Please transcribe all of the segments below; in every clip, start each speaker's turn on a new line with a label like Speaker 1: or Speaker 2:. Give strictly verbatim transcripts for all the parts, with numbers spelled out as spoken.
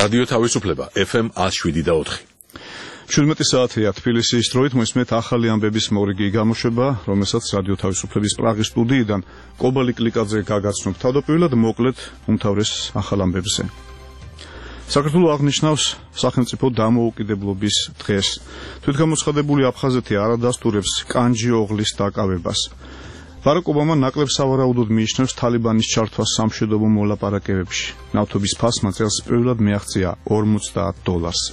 Speaker 1: რადიო თავისუფლება ეფ ემ ათს შვიდი და ოთხი.
Speaker 2: შვიდმეტი საათია თბილისის დროით მოისმენთ ახალი ამბების მორიგი გამოშვება, რომელსაც რადიო თავისუფლების პრაღის სტუდიიდან კობალი კლიკაძე გაგაცნობ. თავდაპირველად მოკლედ უმთავრეს ახალ ამბებზე. საქართველო აღნიშნავს სახელმწიფო დამოუკიდებლობის დღეს. თვითგამოცხადებული აფხაზეთი არ ადასტურებს კანჯი ოღლის დაკავებას. ბარაკ ობამა ნაკლებ სავარაუდოდ მიიჩნევს თალიბანის ჩართვას სამშვიდობო მოლაპარაკებებში. ნავთობის ფასმა წელს პირველად მიაღწია ორმოცდაათ დოლარს.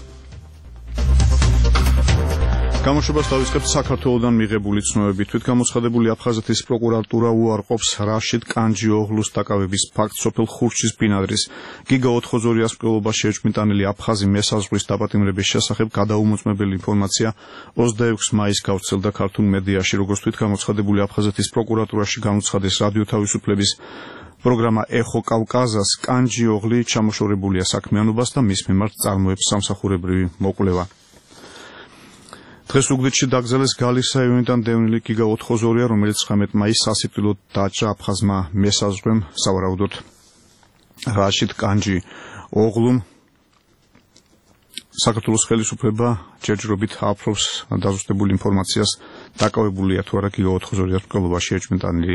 Speaker 2: გამოშვებას დავიწყებთ საქართველოდან მიღებული ცნობებით. თვითგამოცხადებული აფხაზეთის პროკურატურა უარყოფს რაშიდ კანჯი ოღლუს დაკავების ფაქტს სოფელ ხურჩის ბინადრის გიგა ოთხოძორიას მკვლელობაში ეჭვმიტანილი აფხაზი მესაზღვრის დაპატიმრების შესახებ გადაუმოწმებელი ინფორმაცია ოცდაექვსი მაისს გავრცელდა ქართულ მედიაში. როგორც თვითგამოცხადებული აფხაზეთის პროკურატურაში გამოცხადეს რადიო თავისუფლების პროგრამა ეხო კავკაზას, კანჯი ოღლი ჩამოშორებულია საქმიანობას და მის მიმართ წარმოებს სამსახურებრივი მოკვლევა. დღეს უგდიდში დაკრძალეს გალის რაიონიდან დევნილი გიგა ოთხოძორია, რომელიც ცხრამეტი მაისს სასიკვდილოდ დაჭრა აფხაზმა მესაზღვრემ, სავარაუდოდ რაშიდ კანჯი ოღლუმ. საქართველოს ხელისუფლება ჯერჯერობით აფრობს დაზუსტებულ ინფორმაციას, დაკავებულია თუ არა გიგა ოთხოძორიას მკვლელობაში ეჭვმიტანილი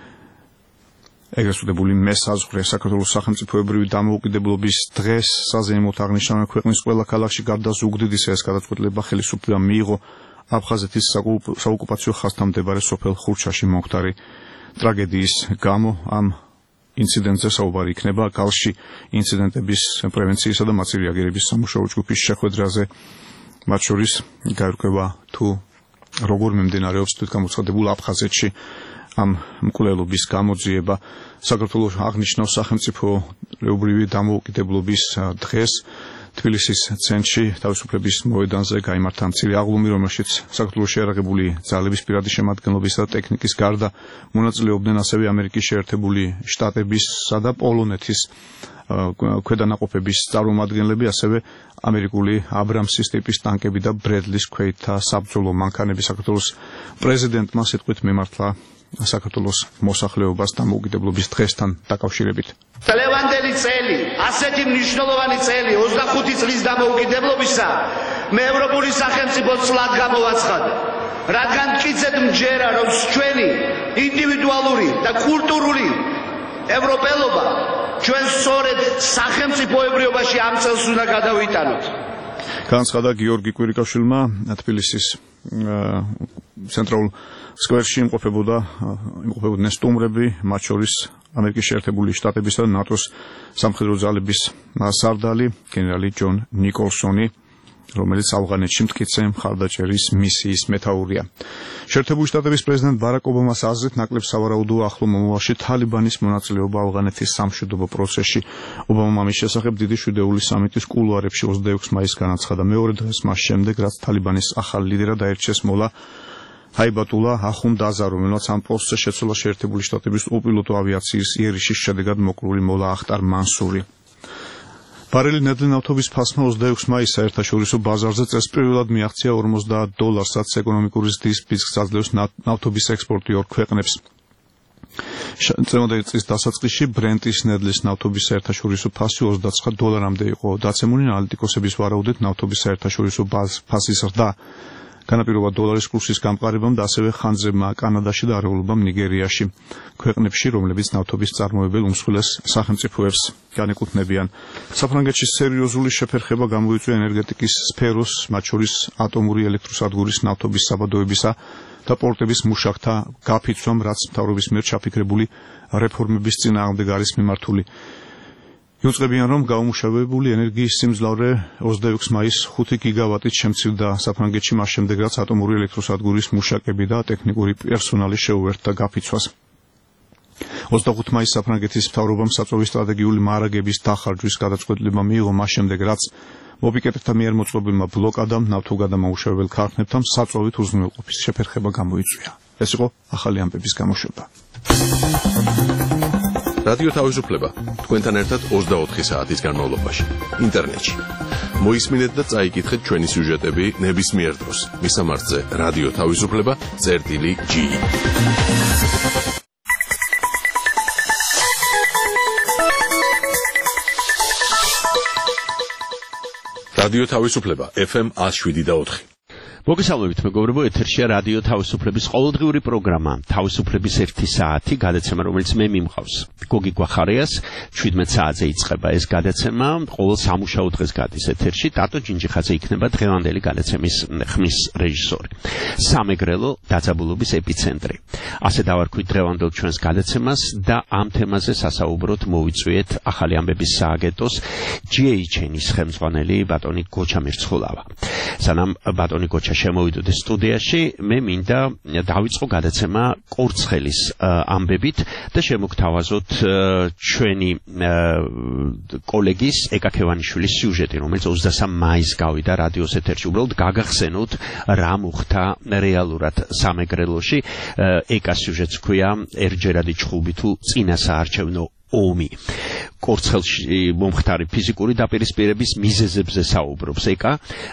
Speaker 2: ეგრეთ წოდებული მესაზღვრე. საქართველოს სახელმწიფოებრივი დამოუკიდებლობის დღეს საზეიმოდ აღნიშნავენ ქვეყნის ყველა ქალაქში გარდა ზუგდიდის ეს გადაწყვეტილება ხელისუფლებამ მიიღო აფხაზეთის საოკუპაციო ხაზთან მდებარე სოფელ ხურჩაში მომხდარი ტრაგედიის გამო. ამ ინციდენტზე საუბარი იქნება გალში ინციდენტების პრევენციისა და მათი რეაგირების სამუშაო ჯგუფის შეხვედრაზე. მათ შორის გაირკვევა თუ როგორ მიმდინარეობს თვითგამოცხადებულ აფხაზეთში ამ მკვლელობის გამოძიება. საქართველოს აღნიშნავს სახელმწიფოებრივი დამოუკიდებლობის დღეს. თბილისის ცენტრში თავისუფლების მოედანზე გაიმართა მცირე აღლუმი, რომელშიც საქართველოს შეიარაღებული ძალების პირადი შემადგენლობისა და ტექნიკის გარდა მონაწილეობდნენ ასევე ამერიკის შეერთებული შტატებისა და პოლონეთის ქვედანაყოფების წარმომადგენლები, ასევე ამერიკული აბრამსის ტიპის ტანკები და ბრედლის ქვეითთა საბრძოლო მანქანები. საქართველოს პრეზიდენტმა სიტყვით მიმართლა საქართველოს მოსახლეობას დამოუკიდებლობის დღესთან დაკავშირებით.
Speaker 3: წლევანდელი წელი, ასეთი მნიშვნელოვანი წელი, ოცდახუთი წლის დამოუკიდებლობისა, მე ევროპული სახელმწიფო წლად გამოვაცხადე. რადგან მტკიცედ მჯერა, რომ ჩვენი ინდივიდუალური და კულტურული ევროპელობა ჩვენ სწორედ სახელმწიფოებრიობაში ამ წელს უნდა გადავიტანოთ.
Speaker 2: განცხადა გიორგი კვირიკაშვილმა თბილისის ცენტრალურ სკვერში იმყოფებოდა იმყოფებოდნენ სტუმრები, მათ შორის ამერიკის შეერთებული შტატებისა და ნატოს სამხედრო ძალების სარდალი გენერალი ჯონ ნიკოლსონი, რომელიც ავღანეთში მტკიცე მხარდაჭერის მისიის მეთაურია. შეერთებული შტატების პრეზიდენტ ბარაკ ობამას აზრით ნაკლებ სავარაუდოა ახლო მომავალში თალიბანის მონაწილეობა ავღანეთის სამშვიდობო პროცესში. ობამამ ამის შესახებ დიდი შვიდეული სამიტის კულუარებში ოცდაექვსი მაისს განაცხადა. მეორე დღეს მას შემდეგ, რაც თალიბანის ახალ ლიდერად აირჩიეს მოლა ჰაიბატულა ახუნდაზა, რომელმაც ამ პოსტზე შეცვალა შეერთებული შტატების უპილოტო ავიაციის იერიშის შედეგად მოკვლული მოლა ახტარ მანსური. ბარელი ნედლი ნავთობის ფასმა ოცდაექვსი მაისს საერთაშორისო ბაზარზე წელს პირველად მიაღწია ორმოცდაათ დოლარს, რაც ეკონომიკური ზრდის ფისკს აძლევს ნავთობის ექსპორტიორ ქვეყნებს. წლევანდელი წლის დასაწყისში ბრენტის ნედლის ნავთობის საერთაშორისო ფასი ოცდაცხრა დოლარამდე იყო დაცემული. ანალიტიკოსების ვარაუდით ნავთობის საერთაშორისო ფასის ზრდა განაპირობა დოლარის კურსის გამყარებამ და ასევე ხანძრებმა კანადაში და არეულობამ ნიგერიაში, ქვეყნებში, რომლებიც ნავთობის წარმოებელ უმსხვილეს სახელმწიფოებს განეკუთვნებიან. საფრანგეთში სერიოზული შეფერხება გამოიწვია ენერგეტიკის სფეროს, მათ შორის ატომური ელექტროსადგურის ნავთობის საბადოებისა და პორტების მუშაკთა გაფიცვამ, რაც მთავრობის მიერ ჩაფიქრებული რეფორმების წინააღმდეგ არის მიმართული. იუწყებიან, რომ გაუმუშავებელი ენერგიის სიმძლავრე ოცდაექვსი მაისს ხუთი გიგავატით შემცირდა საფრანგეთში, მას შემდეგ რაც ატომური ელექტროსადგურის მუშაკები და ტექნიკური პერსონალი შეუერთდა გაფიცვას. ოცდახუთი მაისს საფრანგეთის მთავრობამ საწვავის სტრატეგიული მარაგების დახარჯვის გადაწყვეტილება მიიღო, მას შემდეგ რაც მოპიკეტებთა მიერ მოწყობილმა ბლოკადამ ნავთობგადამაუშავებელ ქარხნებთან საწვავით უზრუნველყოფის შეფერხება გამოიწვია. ეს იყო ახალი ამბების გამოშვება.
Speaker 1: რადიო თავისუფლება თქვენთან ერთად ოცდაოთხი საათის განმავლობაში ინტერნეტში. მოისმინეთ და წაიკითხეთ ჩვენი სიუჟეტები ნებისმიერ დროს. მისამართზე რადიო თავისუფლება წერტილი ჯი. რადიო თავისუფლება ეფ ემ one oh seven და four.
Speaker 4: მოგესალმებით მეგობრებო, ეთერშია რადიო თავისუფლების ყოველდღიური პროგრამა თავისუფლების ერთი საათი გადაცემა, რომელიც მე მიმყავს. გოგი გვახარიას seventeen საათზე იწყება ეს გადაცემა, ყოველ სამუშაო დღეს გადის ეთერში. ტატო ჯინჯიხაძე იქნება დღევანდელი გადაცემის ხმის რეჟისორი. სამეგრელო დაძაბულობის ეპიცენტრი. ასე დავარქვით დღევანდელ ჩვენს გადაცემას და ამ თემაზე სასაუბროთ მოვიწვიეთ ახალი ამბების სააგენტოს ჯი ეიჩ ენ-ის ხელმძღვანელი ბატონი გოჩა მირცხულავა. სანამ ბატონი გოჩა შემოვიდოდეს სტუდიაში, მე მინდა დავიწყო გადაცემა კორცხელის ამბებით და შემოგთავაზოთ ჩვენი კოლეგის ეკა ქევანიშვილის სიუჟეტი, რომელიც ოცდასამ მაისს გავიდა რადიოს ეთერში. უბრალოდ გაგახსენოთ რა მოხდა რეალურად სამეგრელოში. ეკას სიუჟეტს ქვია ერჯერადი ჩხუბი თუ წინა საარჩევნო ომი. კორცხელში მომხდარი ფიზიკური დაპირისპირების მიზეზებზე საუბრობს ეკა.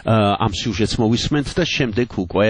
Speaker 4: ამ სიუჟეტს მოვისმენთ და შემდეგ უკვე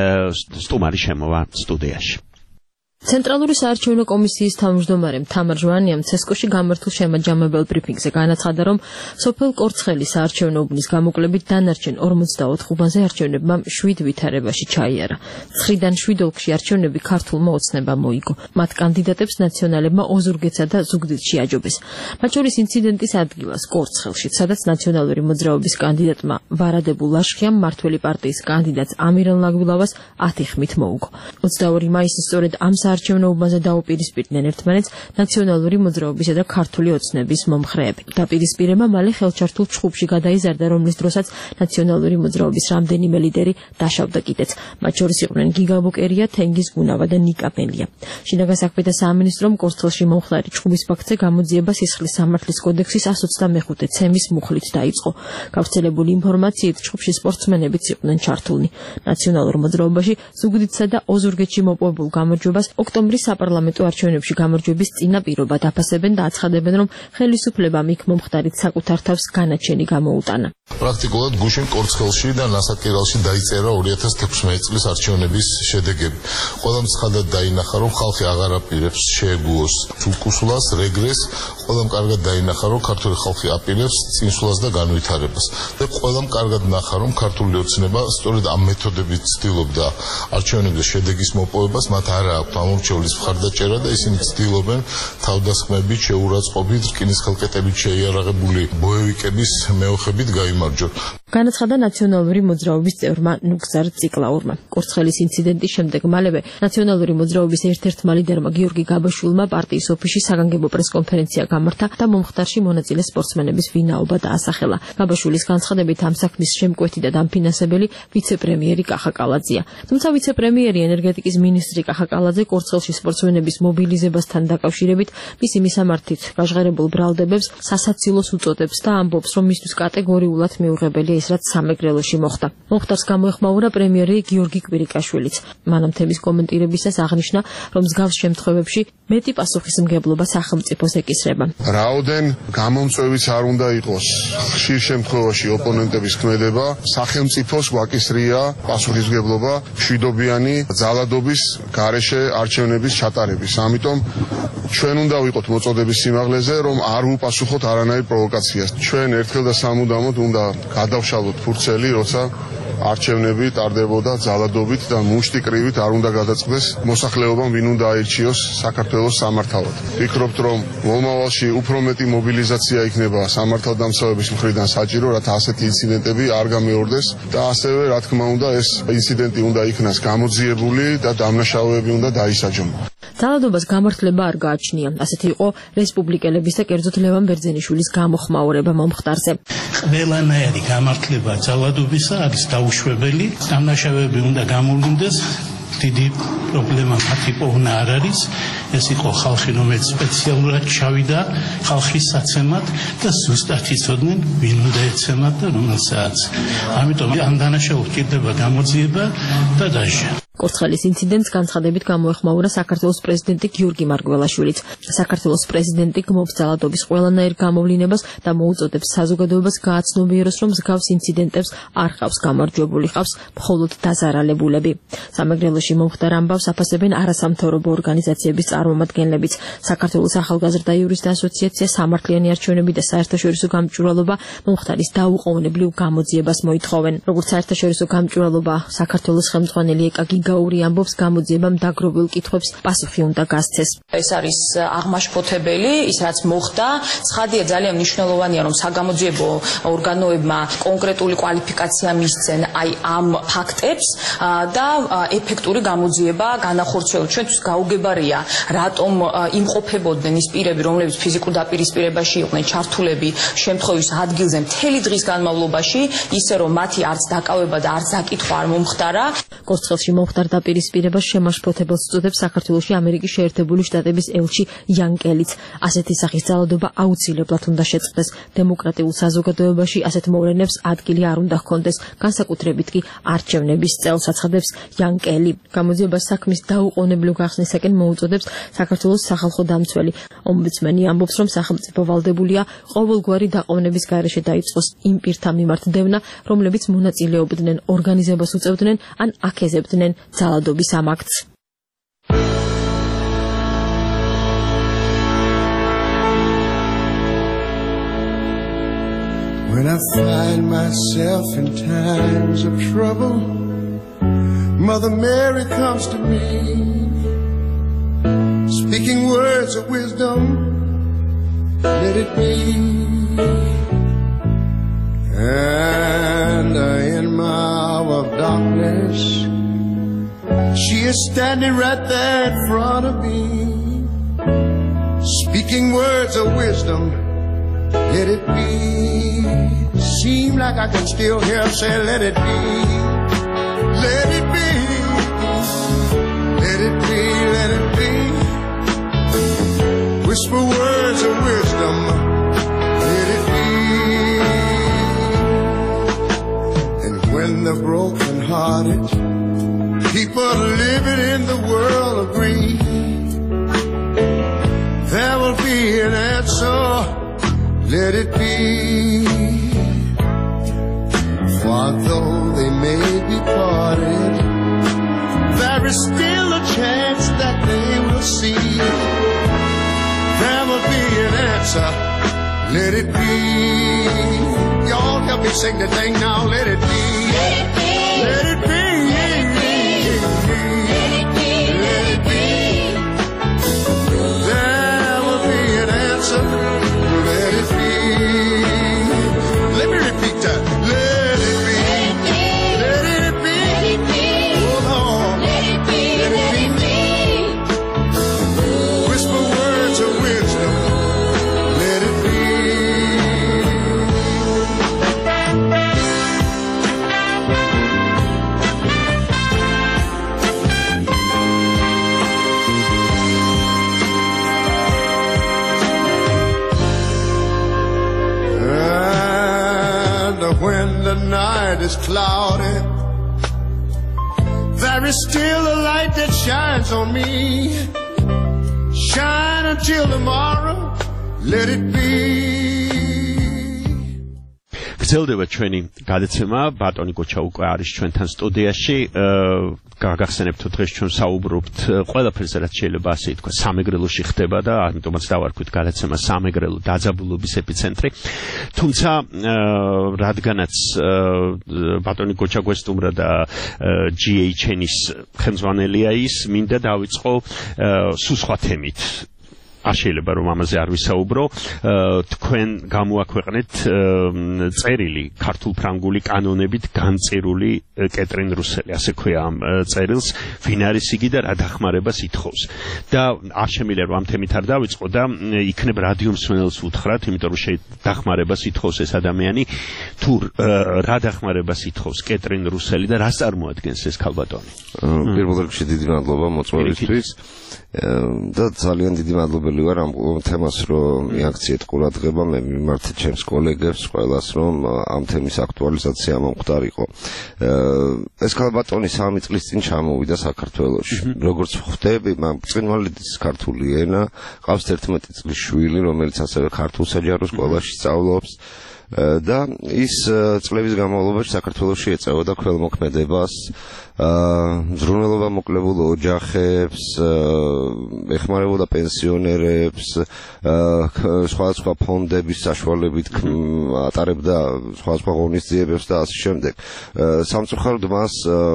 Speaker 4: სტუმარი შემოვა სტუდიაში.
Speaker 5: ცენტრალური საარჩევნო კომისიის თავმჯდომარემ თამარ ჟვანიამ ცესკოში გამართულ შემაჯამებელ ბრიფინგზე განაცხადა, რომ სოფელ კორცხელის საარჩევნო უბნის გამოკლებით დანარჩენ ორმოცდაოთხ უბანზე არჩევნებმა შვიდ ვითარებაში ჩაიარა. ცხრიდან შვიდ ოლქში არჩევნები ქართულმა ოცნებამ მოიგო. მათ კანდიდატებს ნაციონალებმა ოზურგეცა და ზუგდიდში აჯობეს. მათ შორის ინციდენტის ადგილას კორცხელში, სადაც ნაციონალური მოძრაობის კანდიდატმა ვარადებულ ლაშხიამ მართველი პარტიის კანდიდატს ამირან ლაგვილავას ათი ხმით მოუგო. ოცდაორი მაისის სწორედ ამ საარჩევნო უბანზე დაუპირისპირდნენ ერთმანეთს ნაციონალური მოძრაობისა და ქართული ოცნების მომხრეები. დაპირისპირება მალე ხელჩართულ ჩხუბში გადაიზარდა, რომლის დროსაც ნაციონალური მოძრაობის რამდენიმე ლიდერი დაშავდა კიდეც. მათ შორის იყვნენ გიგა ბუკერია, თენგიზ გუნავა და ნიკა პენლია. შინაგან საქმეთა სამინისტრომ კორცხელში მომხდარი ჩხუბის ფაქტზე გამოძიება სისხლის სამართლის კოდექსის one twenty-five ცემის მუხლით დაიწყო. გავრცელებული ინფორმაციით ჩხუბში სპორტსმენებიც იყვნენ ჩართულნი. ნაციონალურ მოძრაობაში ზუგდიდსა და ოზურგეთში მოპოვებულ გამარჯვებას ოქტომბრის საპარლამენტო არჩევნებში გამარჯვების წინა პირობა დაფასებენ და აცხადებენ, რომ ხელისუფლებამ იქ მომხდარით საკუთარ თავს განაჩენი გამოუტანა.
Speaker 6: პრაქტიკულად გუშინ კორცხელში და ნასაკირალში დაიწერა two thousand sixteen წლის არჩევნების შედეგები. ყველამ ცხადად დაინახა, რომ ხალხი აღარ აპირებს შეეგუოს თუკუსლას, რეგრესს, ყველამ კარგად დაინახა, რომ ქართული ხალხი აპირებს წინსვლას და განვითარებას. და ყველამ კარგად ნახა, რომ ქართული ოცნება სწორედ ამ მეთოდებით ცდილობდა არჩევნების შედეგის მოპოვებას, მათ არ აქვს ამორჩევლის მხარდაჭერა და ისინი ცდილობენ თავდასხმებით, შეურაცხყოფით, რკინის ხელკეტებით შეიარაღებული ბოევიკების მეოხებით გაიმარჯვონ.
Speaker 5: განაცხადა ნაციონალური მოძრაობის წევრმა ნუგზარ ციკლაურმა. კორცხელის ინციდენტის შემდეგ მალევე ნაციონალური მოძრაობის ერთ-ერთმა ლიდერმა გიორგი გაბაშვილმა პარტიის ოფისში საგანგებო პრესკონფერენცია გამართა და მომხდარში მონაწილე სპორტსმენების ვინაობა დაასახელა. გაბაშვილის განცხადებით ამ საქმის შემკვეთი და დამფინანსებელი ვიცე-პრემიერი კახა კალაძეა. თუმცა ვიცე-პრემიერი ენერგეტიკის მინისტრი კახა კალაძე კორცხელში სპორტსმენების მობილიზებასთან დაკავშირებით მისი მისამართით გაჟღერებულ ბრალდებებს სასაცილოს უწოდებს და ამბობს, რომ მისთვის კატეგორიულად მიუღებელია ის, რაც სამეგრელოში მოხდა. მომხდარს გამოეხმაურა პრემიერი გიორგი კვირიკაშვილიც. მანამ თემის კომენტირებისას აღნიშნა, რომ მსგავს შემთხვევებში მეტი პასუხისმგებლობა სახელმწიფოს ეკისრება.
Speaker 7: რაოდენ გამომწვევიც არ უნდა იყოს ხშირ შემთხვევაში ოპონენტების ქმედება, სახელმწიფოს გვაკისრია პასუხისმგებლობა მშვიდობიანი ძალადობის გარეშე არჩევნების ჩატარების. ამიტომ ჩვენ უნდა ვიყოთ მოწოდების სიმაღლეზე, რომ არ ვუპასუხოთ არანაირ პროვოკაციას. ჩვენ ერთხელ და სამუდამოდ უნდა გადავშალოთ ფურცელი, როცა არჩევნები ტარდებოდა ძალადობით და მუშტი კრივით არ უნდა გადაწყდეს მოსახლეობამ, ვინ უნდა აირჩიოს საქართველოს სამართავად. ვფიქრობთ, რომ მომავალში უფრო მეტი მობილიზაცია იქნება სამართალდამცავების მხრიდან საჭირო, რათა ასეთი ინციდენტები არ გამეორდეს და ასევე, რა თქმა უნდა, ეს ინციდენტი უნდა იქნას გამოძიებული და დამნაშავეები უნდა დაისაჯონ.
Speaker 5: ძალადობას გამართლება არ გააჩნია. ასეთი იყო რესპუბლიკელების და კერძოდ ლევან ბერძენიშვილის გამოხმაურება მომხდარზე.
Speaker 8: ყველანაირი გამართლება ძალადობისა არის დაუშვებელი. დამნაშავეები უნდა გამოვლინდეს. დიდი პრობლემა მათი პოვნა არ არის. ეს იყო ხალხი, რომელიც სპეციალურად ჩავიდა ხალხის საცემად და ზუსტად იცოდნენ, ვინ უნდა ეცემათ და რომელსაც. ამიტომ ამ დანაშაულს ჭირდება გამოძიება და დაჟე.
Speaker 5: კორცხელის ინციდენტს განცხადებით გამოეხმაურა საქართველოს პრეზიდენტი გიორგი მარგველაშვილიც. საქართველოს პრეზიდენტი გმობს ძალადობის ყველანაირ გამოვლინებას და მოუწოდებს საზოგადოებას გააცნობიეროს, რომ მსგავს ინციდენტებს არ ხავს გამარჯვებული, ხავს მხოლოდ დაზარალებულები. სამეგრელოში მომხდარ ამბავს აფასებენ არასამთავრობო ორგანიზაციების წარმომადგენლებიც. საქართველოს ახალგაზრდა იურისტთა ასოციაცია სამართლიანი არჩევნები და საერთაშორისო გამჭვირვალობა მომხდარის დაუყოვნებლივ გამოძიებას მოითხოვენ. როგორც საერთაშორისო გამჭვირვალობა საქართველოს ხელმძღვანელი ეკა გიგაური ამბობს, გამოძიებამ დაგროვილ კითხვებს პასუხი უნდა გასცეს.
Speaker 9: ეს არის აღმაშფოთებელი, ის რაც მოხდა, ცხადია ძალიან მნიშვნელოვანია, რომ საგამოძიებო ორგანოებმა კონკრეტული კვალიფიკაცია მისცენ აი ამ ფაქტებს და ეფექტური გამოძიება განახორციელოს. ჩვენთვის გაუგებარია, რატომ იმყოფებოდნენ ის პირები, რომლებიც ფიზიკურ დაპირისპირებაში იყვნენ ჩართულები შემთხვევის ადგილზე მთელი დღის განმავლობაში, ისე რომ მათი არც დაკავება და არც დაკითხვა არ მომხდარა.
Speaker 5: კორცხელში მომხდარ დაპირისპირებას შემაშფოთებელს უწოდებს საქართველოში ამერიკის შეერთებული შტატების ელჩი იან კელიც. ასეთი სახის ძალადობა აუცილებლად უნდა შეწყდეს. დემოკრატიულ საზოგადოებაში ასეთ მოვლენებს ადგილი არ უნდა ჰქონდეს, განსაკუთრებით კი არჩევნების წელს, აცხადებს იან კელი. გამოძიებას საქმის დაუყოვნებლივ გახსნისაკენ მოუწოდებს საქართველოს სახალხო დამცველი. ომბუდსმენი ამბობს, რომ სახელმწიფო ვალდებულია ყოველგვარი დაყოვნების გარეშე დაიწყოს იმ პირთა მიმართ დევნა, რომლებიც მონაწილეობდნენ, ორგანიზებას უწევდნენ ან აკეზებდნენ ძალადობის ამ აქტს.
Speaker 10: When I find myself in times of trouble, Mother Mary comes to me, speaking words of wisdom, let it be. And in my hour of darkness, she is standing right there in front of me, speaking words of wisdom, let it be. Seem like I can still hear her say, let it be, let it be, let it be, let it be. Whisper words of wisdom, let it be. And when the broken-hearted people living in the world agree, there will be an answer, let it be. For though they may be parted, there is still a chance that they will see. There will be an answer, let it be. Y'all help me sing the thing now, let it be. Let it be. Let it be. Let it be. Let it be. There will be an answer, let it be. Let me repeat that. Let it be. Let it be. Oh Lord. Let it be. Let it be. Whisper words of wisdom. Let it be. When the night is cloudy, there is still a light that shines on me. Shine until tomorrow, let it be.
Speaker 4: გრძელდება ჩვენი გადაცემა, ბატონი გოჩა უკვე არის ჩვენთან სტუდიაში. გაგახსენებთ, რომ დღეს ჩვენ საუბრობთ ყველაფერზე, რაც შეიძლება ასე ითქვა, სამეგრელოში ხდება და ამიტომაც დავარქვით გადაცემა სამეგრელო დაძაბულობის ეპიცენტრი. თუმცა რადგანაც ბატონი გოჩა გვესტუმრა და ჯი ეიჩ ენ-ის ხელმძღვანელია ის, მინდა დავიწყო სულ სხვა თემით. არ შეიძლება რომ ამაზე არ ვისაუბრო. თქვენ გამოაქვეყნეთ წერილი ქართულ-ფრანგული კანონებით განწერული კეტრინ რუსელი, ასე ქვია ამ წერილს, ვინ არის იგი და რა დახმარებას ითხოვს. და არ შემიძლია რომ ამ თემით არ დავიწყო და იქნებ რადიო მსმენელს უთხრათ, იმიტომ რომ დახმარებას ითხოვს ეს ადამიანი, თუ რა დახმარებას ითხოვს კეტრინ რუსელი და რას წარმოადგენს ეს ქალბატონი.
Speaker 11: პირველ რიგში დიდი მადლობა მოწვევისთვის და ძალიან დიდი მადლობა მადლობელი ვარ ამ თემას რომ მიაქციეთ ყურადღება მე მიმართ ჩემს კოლეგებს ყველას რომ ამ თემის აქტუალიზაცია მომხდარიყო ეს ქალბატონი სამი წლის წინ ჩამოვიდა საქართველოში როგორც ხვდები მან ბრწყინვალედის ქართული ენა ყავს თერთმეტი წლის შვილი რომელიც ასევე ქართულ საჯარო სკოლაში სწავლობს და ის წლების განმავლობაში საქართველოში ეწეოდა ქველმოქმედებას ზრუნველობა მოკლებულ ოჯახებს ეხმარებოდა პენსიონერებს სხვადასხვა ფონდების საშუალებით ატარებდა სხვადასხვა ღონისძიებებს და ასე შემდეგ სამწუხაროდ მას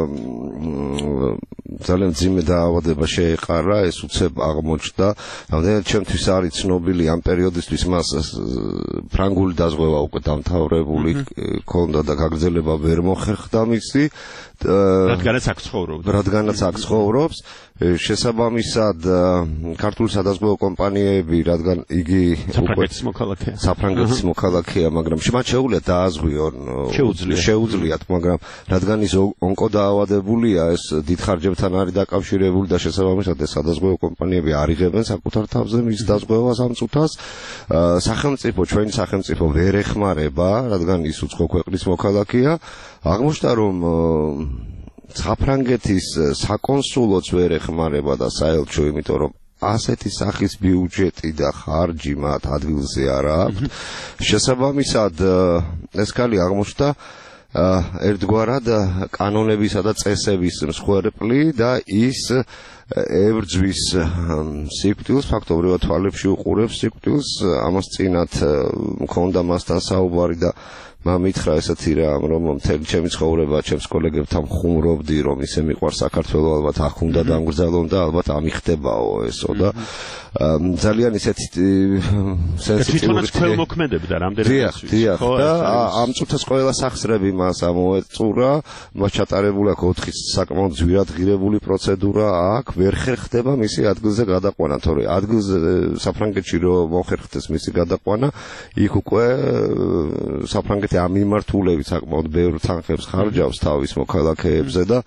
Speaker 11: ძალიან ძიმე დაავადება შეეყარა ეს უცებ აღმოჩნდა რამდენად ჩემთვის არის ცნობილი ამ პერიოდისთვის მას ფრანგული დაზღვევა უკვე დამთავრებული ქონდა და გაგრძელება ვერ მოხერხდა მისი რადგანაც აქ ცხოვრობს რადგანაც აქ ცხოვრობს შესაბამისად ქართული სადაზღვევო კომპანიები რადგან იგი
Speaker 4: საფრანგეთის მოქალაქეა
Speaker 11: საფრანგეთის მოქალაქეა მაგრამ მათ შეუძლიათ დააზღვიონ შეუძლიათ მაგრამ რადგან ის ონკოდაავადებულია ეს დიდ ხარჯებთან არის დაკავშირებული და შესაბამისად ეს სადაზღვევო კომპანიები არ იღებენ საკუთარ თავზე მის დაზღვევას ამ წუთას სახელმწიფო ჩვენი სახელმწიფო ვერ ეხმარება რადგან ის უცხო ქვეყნის მოქალაქეა აღმოჩნდა რომ საფრანგეთის საკონსულოც ვერ ეხმარება და საელჩო იმიტომ რომ ასეთი სახის ბიუჯეტი და ხარჯი მათ ადგილზე არ აქვს შესაბამისად ეს ქალი აღმოჩნდა ერთგვარად კანონებისა და წესების მსხვერპლი და ის ებრძვის სიკვდილს ფაქტობრივად თვალებში უყურებს სიკვდილს ამას წინათ მქონდა მასთან საუბარი და მამ მითხრა ესეთი რამ რომ მთელი ჩემი ცხოვრება ჩემს კოლეგებთან ხუმრობდი რომ ისე მიყვარს საქართველო ალბათ აქ უნდა დამგრძელონ და ალბათ ამიხდებაო ესო და ძალიან ისეთი
Speaker 4: სენსიტიური ქველმოქმედებდა რამდენადაც
Speaker 11: დიახ და ამ წუთას ყველა სახსრები მას ამოეწურა მას ჩატარებული აქვს ოთხი საკმაოდ ძვირადღირებული პროცედურა აქ ვერ ხერხდება მისი ადგილზე გადაყვანა თორე ადგილზე საფრანგეთში რომ მოხერხდეს მისი გადაყვანა იქ უკვე საფრანგეთი ამ მიმართულებით საკმაოდ ბევრ თანხებს ხარჯავს თავის მოქალაქეებზე და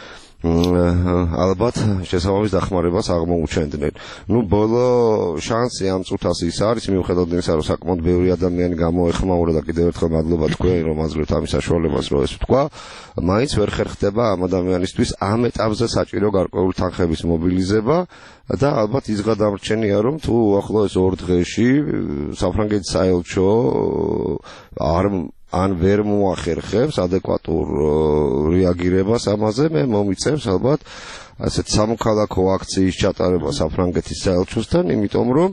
Speaker 11: ალბათ შესაბამის დახმარებას აღმოუჩენდნენ. ნუ ბოლო შანსი ამ წუთას ის არის მიუხედავად იმისა რომ საკმაოდ ბევრი ადამიანი გამოეხმაურა და კიდევ ერთხელ მადლობა თქვენ რომ აძლევთ ამის საშუალებას რომ ეს ვთქვა მაინც ვერ ხერხდება ამ ადამიანისთვის ამ ეტაპზე საჭირო გარკვეული თანხების მობილიზება და ალბათ ის გადამრჩენია რომ თუ უახლოეს ორ დღეში საფრანგეთის საელჩო არ ან ვერ მოახერხებს ადეკვატურ რეაგირებას ამაზე მე მომიწევს ალბათ ასეთ სამოქალაქო აქციის ჩატარება საფრანგეთის საელჩოსთან იმიტომ რომ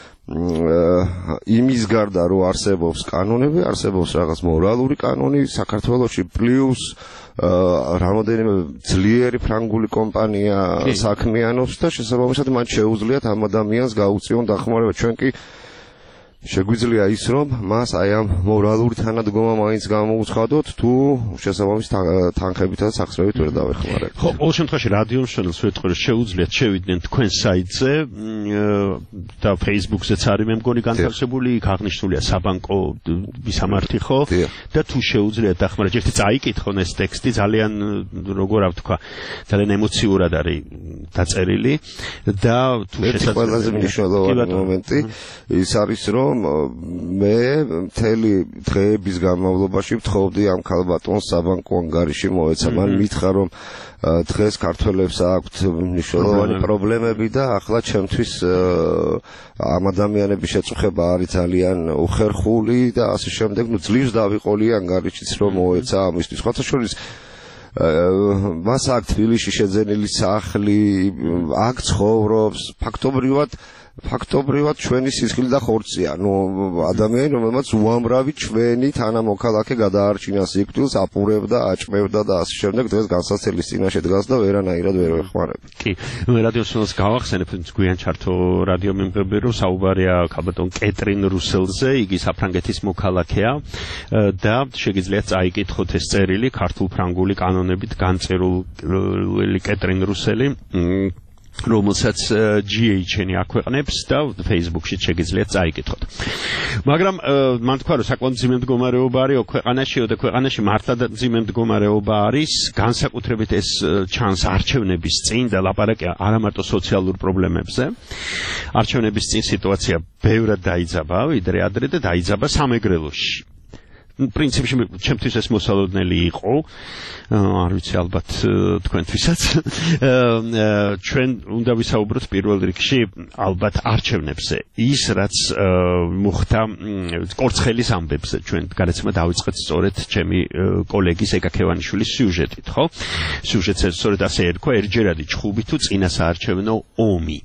Speaker 11: იმის გარდა რომ არსებობს კანონები არსებობს რაღაც მორალური კანონი საქართველოში პლუს რამოდენიმე ძლიერი ფრანგული კომპანია საქმიანობს და შესაბამისად მათ შეუძლიათ ამ ადამიანს გაუწიონ დახმარება ჩვენ კი შეგვიძლია ის რომ მას აი ამ მორალური თანადგომა მაინც გამოუცხადოთ თუ შესაბამის თანხებითა და სახსრებით ვერ დავეხმარებთ.
Speaker 4: ხო, ყოველ შემთხვევაში რადიო მშენელს ვეთქვი რომ შეუძლიათ შევიდნენ თქვენ საიტზე და Facebook-ზეც არის მე მგონი განთავსებული, იქ აღნიშნულია საბანკო მისამართი ხო? და თუ შეუძლიათ დახმარებით, ერთი წაიკითხონ ეს ტექსტი ძალიან როგორ ვთქვა, ძალიან ემოციურად არის დაწერილი და თუ
Speaker 11: შესაძლოა ყველაზე მნიშვნელოვანი მომენტი ის არის რომ მე მთელი დღეების განმავლობაში ვთხოვდი ამ ქალბატონს საბანკო ანგარიში მოეცა მან მითხრა რომ დღეს ქართველებს აქვთ მნიშვნელოვანი პრობლემები და ახლა ჩემთვის ამ ადამიანების შეწუხება არის ძალიან უხერხული და ასე შემდეგ ნუ ძლივს დავიყოლი ანგარიშიც რომ მოეცა ამისთვის ხოთა შორის მას აქ თბილისში შეძენილი სახლი აქ ცხოვრობს ფაქტობრივად ფაქტობრივად ჩვენი სისხლი და ხორცია. ნუ ადამიანი რომელმაც უამრავი ჩვენი თანამოქალაქე გადაარჩინა სიკვდილს, აპურებდა, აჭმევდა და ასე შემდეგ დღეს განსაცდელის წინაშე დგას და ვერანაირად ვერ ვეხმარებ.
Speaker 4: კი, რადიოს სულს გავახსენებ გვიან ჩართო რადიო მიმღები რომ საუბარია ქალბატონ კეტრინ რუსელზე, იგი საფრანგეთის მოქალაქეა და შეგიძლიათ წაიკითხოთ ეს წერილი ქართულ-ფრანგული კანონებით განწერილი კეტრინ რუსელი რომელსაც ჯი ეიჩ-ენი აქვეყნებს და Facebook-ში შეგიძლიათ წაიკითხოთ. მაგრამ მან თქვა, რომ საკმაოდ მძიმე მდგომარეობა არის ქვეყანაში და ქვეყანაში მართლა მძიმე მდგომარეობა არის, განსაკუთრებით ეს ჩანს არჩევნების წინ და ლაპარაკია არა მარტო სოციალურ პრობლემებზე. არჩევნების წინ სიტუაცია ბევრად დაიძაბა, ვიდრე ადრე და დაიძაბა სამეგრელოში. პრინციპში ჩემთვის ეს მოსალოდნელი იყო, არ ვიცი ალბათ თქვენთვისაც. ჩვენ უნდა ვისაუბროთ პირველ რიგში ალბათ არჩევნებზე. ის რაც მოხდა კორცხელის ამბებზე, ჩვენ გადაცემა დავიწყეთ სწორედ ჩემი კოლეგის ეკა ქევანიშვილის სიუჟეტით, ხო? სიუჟეტს სწორედ ასე ერქვა, ერთჯერადი ჩხუბი თუ წინა საარჩევნო ომი.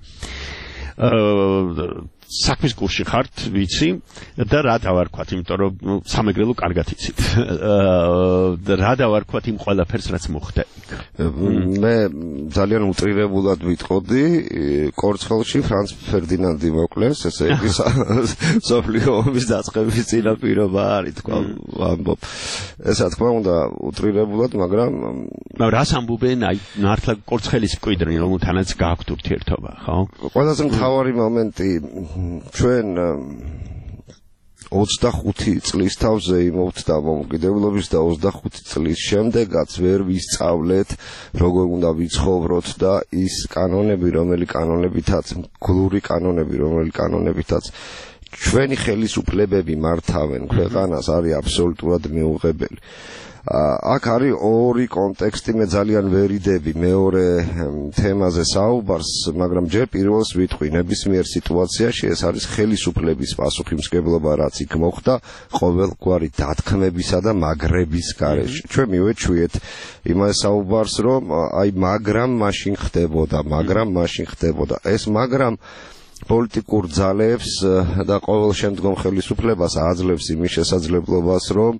Speaker 4: საქმის კურსში ხართ, ვიცი, და რა დავარქვათ, იმიტომ რომ სამეგრელო კარგად იცით. რა დავარქვათ იმ ყველაფერს, რაც მოხდა იქ.
Speaker 11: მე ძალიან უტრირებულად ვიტყოდი, კორცხელში ფრანც ფერდინანდი მოკლეს, ესე იგი სოფლიო ომის დაწყების წინაპირობა არის, თქვა, ამბობ. ესა თქმა უნდა უტრირებულად, მაგრამ
Speaker 4: რას ამბობენ, აი მართლა კორცხელის მკვიდრი, რომელთანაც გააქვთ ურთიერთობა, ხო?
Speaker 11: ყველაზე მთავარი მომენტი ჩვენ ოცდახუთი წლის თავზე იმოვთ დამოუკიდებლობის და ოცდახუთი წლის შემდეგაც ვერ ვისწავლეთ როგორ უნდა ვიცხოვროთ და ის კანონები, რომელი კანონებითაც, გლური კანონები, რომელი კანონებითაც ჩვენი ხელისუფლებები მართავენ ქვეყანას, არის აბსოლუტურად მიუღებელი. აქ არის ორი კონტექსტი, მე ძალიან ვერიდები მეორე თემაზე საუბარს, მაგრამ ჯერ პირველს ვიტყვი, ნებისმიერ სიტუაციაში ეს არის ხელისუფლების პასუხისმგებლობა, რაც იქ მოხდა ყოველგვარი დათქმებისა და მაგრების გარეშე. ჩვენ მივეჩვიეთ იმას საუბარს, რომ აი მაგრამ მაშინ ხდებოდა, მაგრამ მაშინ ხდებოდა. ეს მაგრამ პოლიტიკურ ძალებს და ყოველ შემდგომ ხელისუფლებას აძლევს იმის შესაძლებლობას, რომ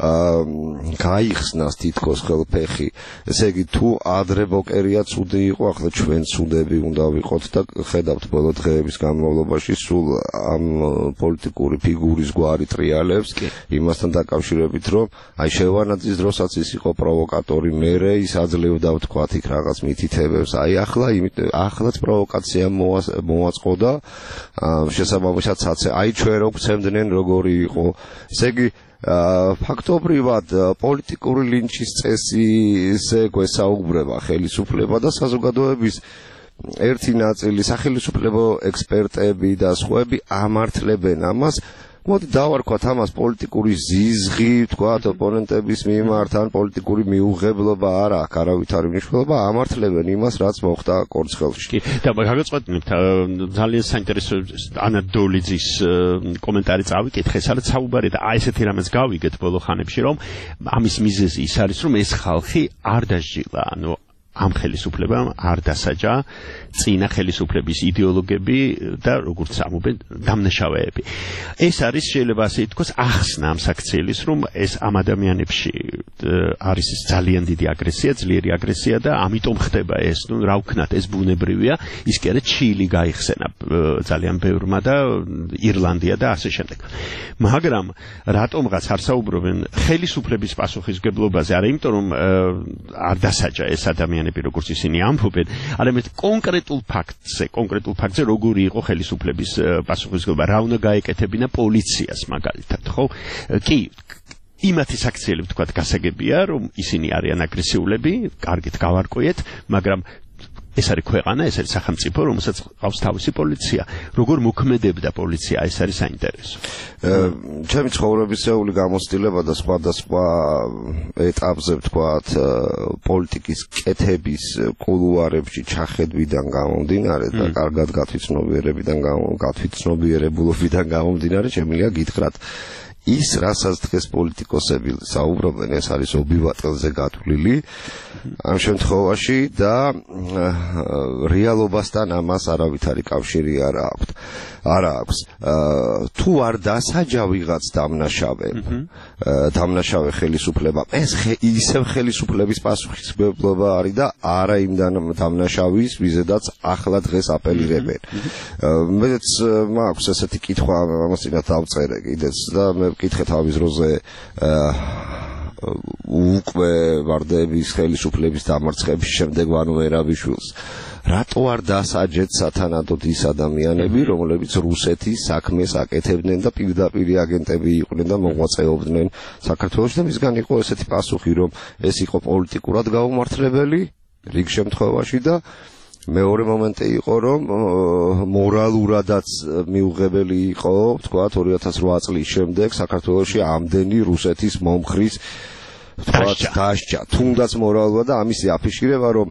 Speaker 11: გაიხსნას თითქოს ხელფეხი. ესე იგი, თუ ადრე ბოკერია ცუდი იყო, ახლა ჩვენ ცუდები უნდა ვიყოთ და ხედავთ ბოლო დღეების განმავლობაში სულ ამ პოლიტიკური ფიგურის გვარი ტრიალებს, იმასთან დაკავშირებით, რომ აი შევარდნაძის დროსაც ის იყო პროვოკატორი, მერე ის აძლევდა ვთქვათ იქ რაღაც მითითებებს. აი ახლა ახლაც პროვოკაცია მოაწყო შესაბამისად საცე აი ჩვენ რო გვცემდნენ როგორი იყო. ესე იგი ფაქტობრივად პოლიტიკური ლინჩის წესიზე გვესაუბრება ხელისუფლება და საზოგადოების ერთი ნაწილი სახელმწიფო ექსპერტები და სხვაები ამართლებენ ამას. მოდი დავარქვათ ამას პოლიტიკური ზიზღი, თქვათ ოპონენტების მიმართ, ან პოლიტიკური მიუღებლობა არ აქვს არავითარი მნიშვნელობა, ამართლებენ იმას, რაც მოხდა კორცხელში.
Speaker 4: კი, და გაგაწყვეტნებთ ძალიან საინტერესო ანა დოლიძის კომენტარი წავიკითხე, სადაც საუბარი და აი ესეთი რამეც გავიგეთ ბოლო ხანებში, რომ ამის მიზეზი ის არის, რომ ეს ხალხი არ დასჯილა, ანუ ამ ხელისუფლებამ არ დასაჯა წინა ხელისუფლების იდეოლოგები და როგორც ამობენ დამნაშავეები. ეს არის შეიძლება ასე ითქვას ახსნა ამ საქციელის, რომ ეს ამ ადამიანებში არის ძალიან დიდი აგრესია, ძლიერი აგრესია და ამიტომ ხდება ეს, ნუ რა ვქნათ, ეს ბუნებრივია, ის კი არა ჩილი გაიხსენა ძალიან ბევრმა და ირლანდია და ასე შემდეგ. მაგრამ რატომღაც არ საუბრობენ ხელისუფლების პასუხისმგებლობაზე, არა იმიტომ რომ არ დასაჯა ეს ადამიანი როგორც ისინი ამბობენ, არამედ კონკრეტულ ფაქტზე, კონკრეტულ ფაქტზე როგორი იყო ხელისუფლების პასუხისმგებლობა, რა უნდა გაეკეთებინა პოლიციას მაგალითად, ხო? კი, იმათი საქციელი ვთქვათ გასაგებია, რომ ისინი არიან აგრესიულები, კარგით გავარკვიეთ, მაგრამ ეს არის ქვეყანა, ეს არის სახელმწიფო, რომელსაც ყავს თავისი პოლიცია. როგორ მოქმედებდა პოლიცია, ეს არის საინტერესო.
Speaker 11: ჩემი ცხოვრებისეული გამოცდილება და სხვადასხვა ეტაპზე ვთქვათ პოლიტიკის კეთების კულუარებში ჩახედვიდან გამომდინარე და კარგად გათვითცნობიერებიდან გათვითცნობიერებულობიდან გამომდინარე, შემიძლია გითხრათ ის, რასაც დღეს პოლიტიკოსები საუბრობენ, ეს არის ობივატელზე გათვლილი ამ შემთხვევაში და რეალობასთან ამას არავითარი კავშირი არ აქვს. არ აქვს. თუ არ დასაჯა ვიღაც დამნაშავე, დამნაშავე ხელისუფლება, ეს ისევ ხელისუფლების პასუხისმგებლობა არის და არა იმ დამნაშავის, ვიზედაც ახლა დღეს აპელირებენ. მეც მაქვს ესეთი კითხვა, ამასინათ დავწერე კიდეც და მე ვკითხე თავის დროზე უკვე ვარდების ხელისუფლების დამარცხების შემდეგ ვანუ ერაბიშვილს რატო არ დასაჯეთ სათანადოდ ის ადამიანები, რომლებიც რუსეთის საქმეს აკეთებდნენ და პირდაპირ აგენტები იყვნენ და მოღვაწეობდნენ საქართველოში და მისგან იყო ესეთი პასუხი, რომ ეს იყო პოლიტიკურად გაუმართლებელი რიგ შემთხვევაში და მეორე მომენტი იყო, რომ მორალურადაც მიუღებელი იყო, თქვათ ორი ათას რვა წლის შემდეგ საქართველოში ამდენი რუსეთის მომხრის თქვათ დასჯა, თუნდაც მორალურად და ამისი აფიშირება, რომ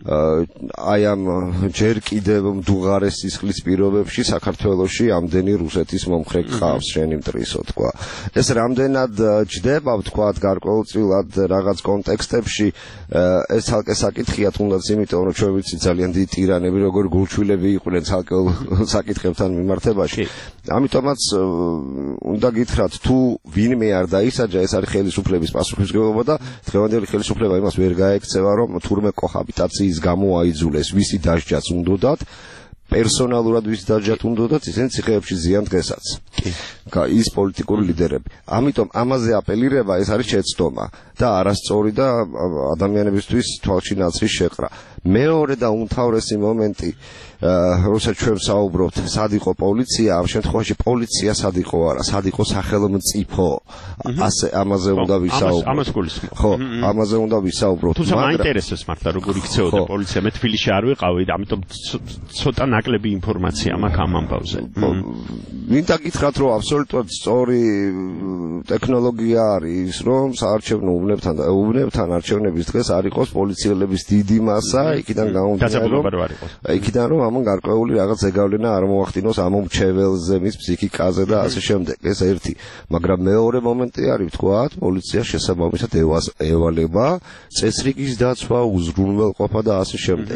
Speaker 11: აი ამ ჯერ კიდევ მდუღარეს სისხლის პირობებში საქართველოში ამდენი რუსეთის მომხრე გყავს, შენი მტრისო, თქვა. ეს რამდენად ჯდება, თქვათ, გარკვეულწილად რაღაც კონტექსტებში, ეს ცალკე საკითხია, თუნდაც იმიტომ, რომ ჩვენ ვიცით ძალიან დიდი ტირანები, როგორ გულჩვილები იყვნენ ცალკე საკითხებთან მიმართებაში. ამიტომაც უნდა გითხრათ, თუ ვინმე არ დაისაჯა, ეს არის ხელისუფლების პასუხისმგებლობა და დღევანდელი ხელისუფლება იმას ვერ გაექცევა, რომ თურმე კოჰაბიტაციის გამო აიძულეს ვისი დასჯაც უნდოდათ, პერსონალურად ვის დასჯათ უნდოდათ, ისინი ციხეებში ზიან დღესაც. ის პოლიტიკური ლიდერები. ამიტომ ამაზე აპელირება ეს არის შეცდომა და არასწორი და ადამიანებისთვის თვალში ნაცრის შეყრა. მეორე და უმთავრესი მომენტი, როცა ჩვენ საუბრობთ, სად იყო პოლიცია, ამ შემთხვევაში პოლიცია სად იყო არა, სად იყო სახელმწიფო. ასე ამაზე უნდა ვისაუბროთ.
Speaker 4: ამას გულისხმობ.
Speaker 11: ხო, ამაზე უნდა ვისაუბროთ.
Speaker 4: თუმცა მაინტერესებს მართლა როგორ იქცეოდა პოლიცია, მე თბილისში არ ვიყავი და ამიტომ ცოტა ნაკლები ინფორმაცია მაქვს ამ ამბავზე.
Speaker 11: მინდა გითხრათ, რომ აბსოლუტურად სწორი ტექნოლოგია არის, რომ საარჩევნო უბნებთან და უბნებთან არჩევნების დღეს არ იყოს პოლიციელების დიდი მასა, იქიდან გამომდინარე, რომ იქიდან რომ ამან გარკვეული რაღაც ზეგავლენა არ მოახდინოს ამომრჩეველზე, მის ფსიქიკაზე და ასე შემდეგ. ეს ერთი, მაგრამ მეორე მომენტი არის, თქვათ, პოლიცია შესაბამისად ევალება წესრიგის დაცვა, უზრუნველყოფა და ასე შემდეგ.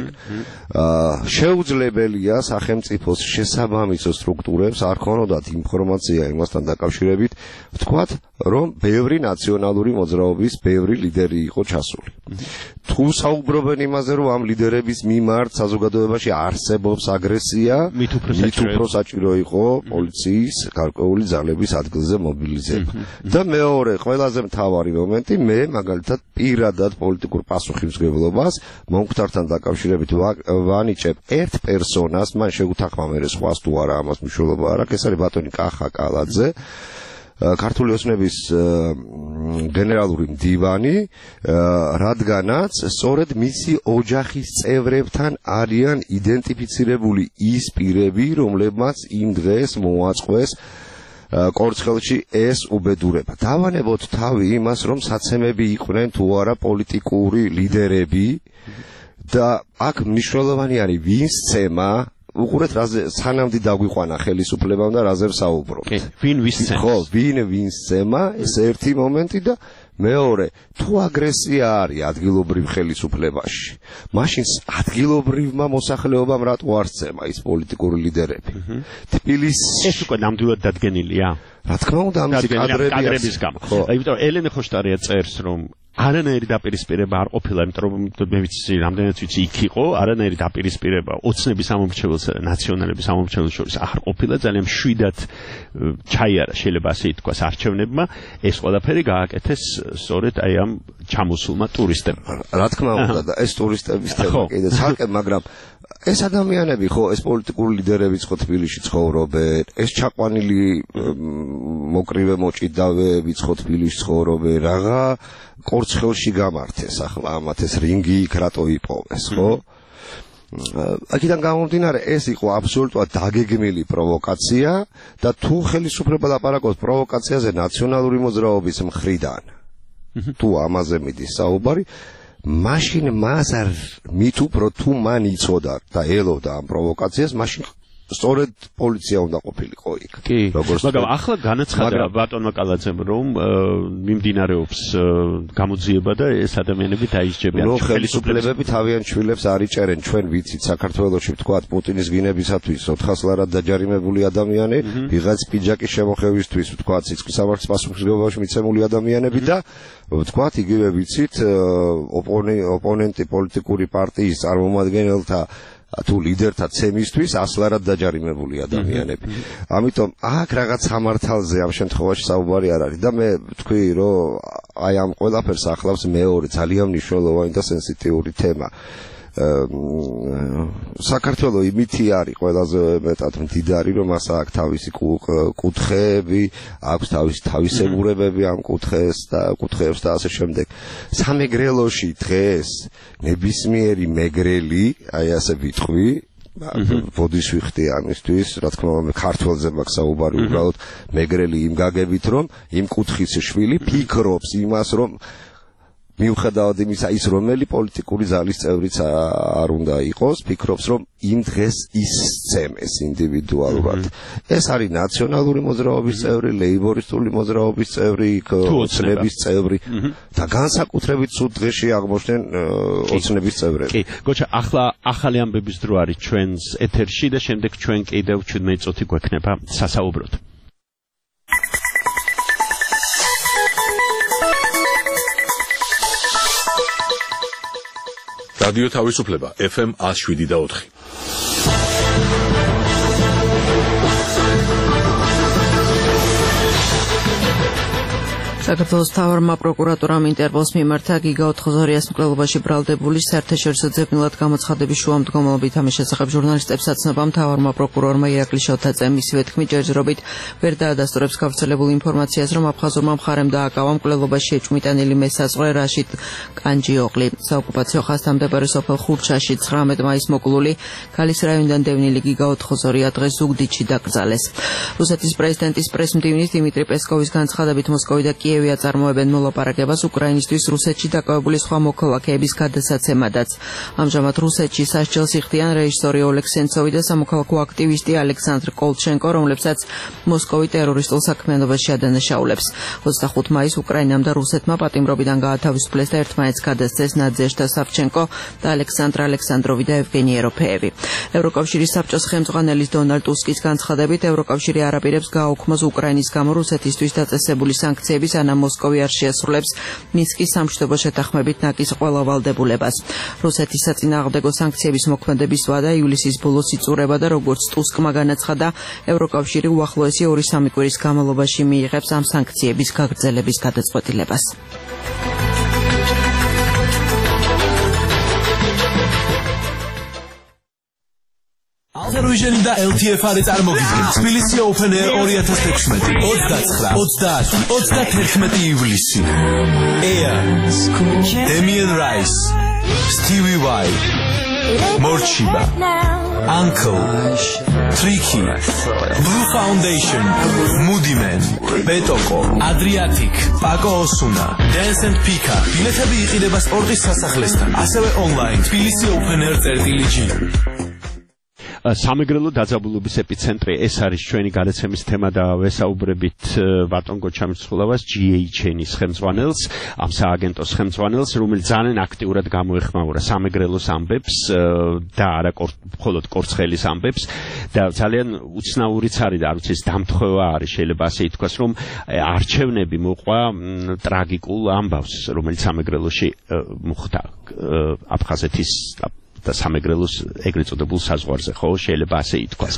Speaker 11: შეუძლებელია სახელმწიფოს შესაბამისო სტრუქტურებს არ ქონოდათ ინფორმაცია იმასთან დაკავშირებით, ვთქვათ, რომ ბევრი ნაციონალური მოძრაობის ბევრი ლიდერი იყო ჩასული. თუ საუბრობენ იმაზე, რომ ამ ლიდერების მიმართ საზოგადოებაში არსებობს აგრესია, მით უფრო საჭირო იყო პოლიციის გარკვეული ძალების ადგილზე მობილიზება. და მეორე, ყველაზე მთავარი მომენტი, მე მაგალითად პირადად პოლიტიკურ პასუხისმგებლობას მომხდართან დაკავშირებით ვანიჭებ ერთ პერსონას, მან შეუთანხმა მერე სხვას თუ არა ამას მნიშვნელობა არ აქვს, ეს არის ბატონი კახა კალაძე, ქართული ოცნების გენერალური მდივანი, რადგანაც სწორედ მისი ოჯახის წევრებთან არიან იდენტიფიცირებული ის პირები, რომლებმაც იმ დღეს მოაწყვეს კორცხელში ეს უბედურება. დავანებოთ თავი იმას, რომ საცემები იყვნენ თუ არა პოლიტიკური ლიდერები და აქ მნიშვნელოვანი არის ვინს ცემა, უყურეთ რაზე სანამდე დაგვიყვანა ხელისუფლებამ და რაზე ვსაუბრობთ.
Speaker 4: ვინ ვის ცემა?
Speaker 11: ხო, ვინ ვინს ცემა, ეს ერთი მომენტი და მეორე, თუ აგრესია არის ადგილობრივ ხელისუფლებაში, მაშინ ადგილობრივმა მოსახლეობამ რატო არ ცემა ის პოლიტიკური ლიდერები? თბილისში
Speaker 4: ეს უკვე ნამდვილად დადგენილია?
Speaker 11: რა თქმა უნდა, ამის
Speaker 4: კადრების გამო. იმიტომ ელენე ხოშტარია წერს, რომ არანაირი დაპირისპირება არ ყოფილა, იმიტომ რომ მე ვიცი, რამდენიც ვიცი, იქ იყო არანაირი დაპირისპირება ოცნების ამომრჩეველსა და ნაციონალების ამომრჩეველს შორის არ ყოფილა, ძალიან მშვიდად ჩაიარა, შეიძლება ასე ითქვას, არჩევნებმა, ეს ყველაფერი გააკეთეს სწორედ აი ამ ჩამოსულმა ტურისტებმა.
Speaker 11: რა თქმა უნდა, და ეს ტურისტების თემა კიდე ცალკე, მაგრამ ეს ადამიანები ხო, ეს პოლიტიკური ლიდერებიც ხო თბილისში ცხოვრობენ, ეს ჩაყვანილი მოკრივე მოჭიდავეებიც ხო თბილისში ცხოვრობენ, რაღა კორცხელში გამართეს, ახლა ამათ ეს რინგი იქ რატო იპოვეს, ხო? აქედან გამომდინარე, ეს იყო აბსოლუტურად დაგეგმილი პროვოკაცია და თუ ხელისუფლება ლაპარაკობს პროვოკაციაზე ნაციონალური მოძრაობის მხრიდან, თუ ამაზე მიდის საუბარი, მაშინ მას არ მით უფრო თუ მან იცოდა და ელოდა ამ პროვოკაციას, მაშინ სწორედ პოლიცია უნდა ყოფილიყო იქ.
Speaker 4: კი, მაგრამ ახლა განაცხადა ბატონმა კალაძემ, რომ მიმდინარეობს გამოძიება და ეს ადამიანები დაისჯებიან.
Speaker 11: ხელისუფლებები თავიანთ შვილებს არ იჭერენ, ჩვენ ვიცით საქართველოში ვთქვათ პუტინის გინებისათვის ოთხას ლარად დაჯარიმებული ადამიანი, ვიღაც პიჯაკის შემოხევისთვის ვთქვათ სიცხის სამართლის პასუხისმგებლობაში მიცემული ადამიანები და ვთქვათ იგივე ვიცით ოპონენტი პოლიტიკური პარტიის წარმომადგენელთა თუ ლიდერთა ცემისთვის ასლარად დაჯარიმებული ადამიანები. ამიტომ აქ რაღაც სამართალზე ამ შემთხვევაში საუბარი არ არის და მე ვთქვი, რომ აი ამ ყველაფერს ახლავს მეორე ძალიან მნიშვნელოვანი და სენსიტიური თემა. საქართველოს იმითი არის ყველაზე მეტად მდიდარი, რომ მას აქვს თავისი კუთხეები, აქვს თავისი თავისებურებები ამ კუთხეს და კუთხეებს და ასე შემდეგ. სამეგრელოში დღეს ნებისმიერი მეგრელი, აი ასე ვიტყვი, ბოდის ვიხდი ამისთვის, რა თქმა უნდა, ქართველზე მაქვს საუბარი უბრალოდ მეგრელი იმ გაგებით, რომ იმ კუთხის შვილი ფიქრობს იმას, რომ მიუხედავად იმისა, ის რომელი პოლიტიკური ზალის წევრიც არ უნდა იყოს, ფიქრობს, რომ იმ დღეს ისცემეს ინდივიდუალურად. ეს არის ნაციონალური მოძრაობის წევრი, ლეიბორისტული მოძრაობის წევრი, ოცნების წევრი და განსაკუთრებით სულ დღეში აღმოჩნდნენ ოცნების წევრები.
Speaker 4: კი, გოჩა, ახლა ახალი ამბების დრო არის ჩვენს ეთერში და შემდეგ ჩვენ კიდევ შვიდმეტი წუთი გვექნება სასაუბროდ.
Speaker 1: რადიო თავისუფლება ეფ ემ one oh seven და four.
Speaker 12: საქართველოს მთავარმა პროკურატურამ ინტერპოლს მიმართა გიგა ოთხოზორიას მკვლელობაში ბრალდებული საერთაშორისო ძებნელად გამოცხადების შუამდგომლობით ამის შესახებ ჟურნალისტებს აცნობა მთავარმა პროკურორმა ირაკლი შოთაძემ მისივე თქმით ჯერჯერობით ვერ დაადასტურებს გავრცელებულ ინფორმაციას, რომ აფხაზურმა მხარემ დააკავა მკვლელობაში ეჭვმიტანილი მესაზღვრე რაშიდ კანჯიოღლი. საოკუპაციო ხაზთამდებარე სოფელ ხურჩაში ცხრამეტ მაისს მოკლული ქალის რაიონიდან დევნილი გიგა ოთხოზორია დღეს ზუგდიდში დაკრძალეს. რუსეთის პრეზიდენტის პრესმდივნის დიმიტრი პესკოვის განცხადებით მოსკოვი და კიევი აწარმოებენ მოლაპარაკებას უკრაინისთვის რუსეთში დაკავებული სხვა მოქალაქეების გადასაცემადაც. ამჟამად რუსეთში სასჯელს იხდიან რეჟისორი ოლეგ სენცოვი და სამოქალაქო აქტივისტი ალექსანდრ კოლჩენკო, რომლებსაც მოსკოვი ტერორისტულ საქმიანობაში ადანაშაულებს. ოცდახუთ მაისს უკრაინამ და რუსეთმა პატიმრობიდან გაათავისუფლეს და ერთმანეთს გადასცეს ნადზეჟდა სავჩენკო და ალექსანდრ ალექსანდროვი და ევგენი ეროფეევი. ევროკავშირის საბჭოს ხელმძღვანელის დონალდ ტუსკის განცხადებით, ევროკავშირი არ აპირებს გააუქმოს უკრაინის გამო რუსეთისთვის დაწესებული სანქციების ანა მოსკოვი არ შეასრულებს მინსკის სამშვიდობო შეთანხმებით ნაკის ყველა ვალდებულებას. რუსეთის საწინააღმდეგო სანქციების მოქმედების ვადა ივლისის ბოლოს იწურება და როგორც ტუსკმა განაცხადა, ევროკავშირი უახლოესი ორი-სამი კვირის განმავლობაში მიიღებს ამ სანქციების გაგრძელების გადაწყვეტილებას.
Speaker 13: Alzeruijeni da ელ თი ეფ არის წარმოგიდგენთ თბილისი Open Air twenty sixteen ოცდაცხრა, ოცდაათი, ოცდათერთმეტი ივლისი. Air, Damien Rice, Stevie Vai, Morchiba, Uncle, Tricky, Blue Foundation, Moody Man, Betoko, Adriatic, Paco Osuna, Dance and Pika. ბილეთები იყიდება სპორტის სასახლესთან, ასევე online თბილისი Open Air წერტილი-ჯი.
Speaker 4: სამეგრელო დაძაბულობის ეპიცენტრი ეს არის ჩვენი გადაცემის თემა და ვესაუბრებით ბატონ გოჩამრცხოვლავას ჯი ეიჩ ენ-ის ხელმძღვანელს, ამ სააგენტოს ხელმძღვანელს, რომელიც ძალიან აქტიურად გამოეხმაურა სამეგრელოს ამბებს და არა მხოლოდ კორცხელის ამბებს და ძალიან უცნაურიც არის და არ ვიცი ეს დამთხევა არის, შეიძლება ასე ითქვას, რომ არჩევნები მოყვა ტრაგიკულ ამბავს, რომელიც სამეგრელოში მოხდა აფხაზეთის და სამეგრელოს ეგრეთ წოდებულ საზღვარზე, ხო, შეიძლება ასე ითქვას.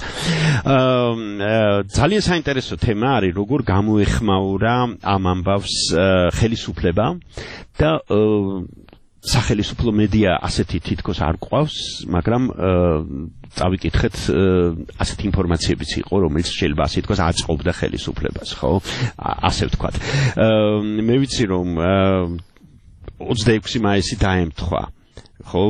Speaker 4: ძალიან საინტერესო თემა არის, როგორ გამოეხმაურა ამ ამბავს ხელისუფლება და სახელმწიფო მედია ასეთი თითქოს არ გვყავს, მაგრამ წავიკითხეთ ასეთი ინფორმაციებიც იყო, რომელიც შეიძლება ასე ითქვას აწყობდა ხელისუფლებას, ხო? ასე ვთქვათ. მე ვიცი რომ ოცდაექვსი მაისი დაემთხვა ხო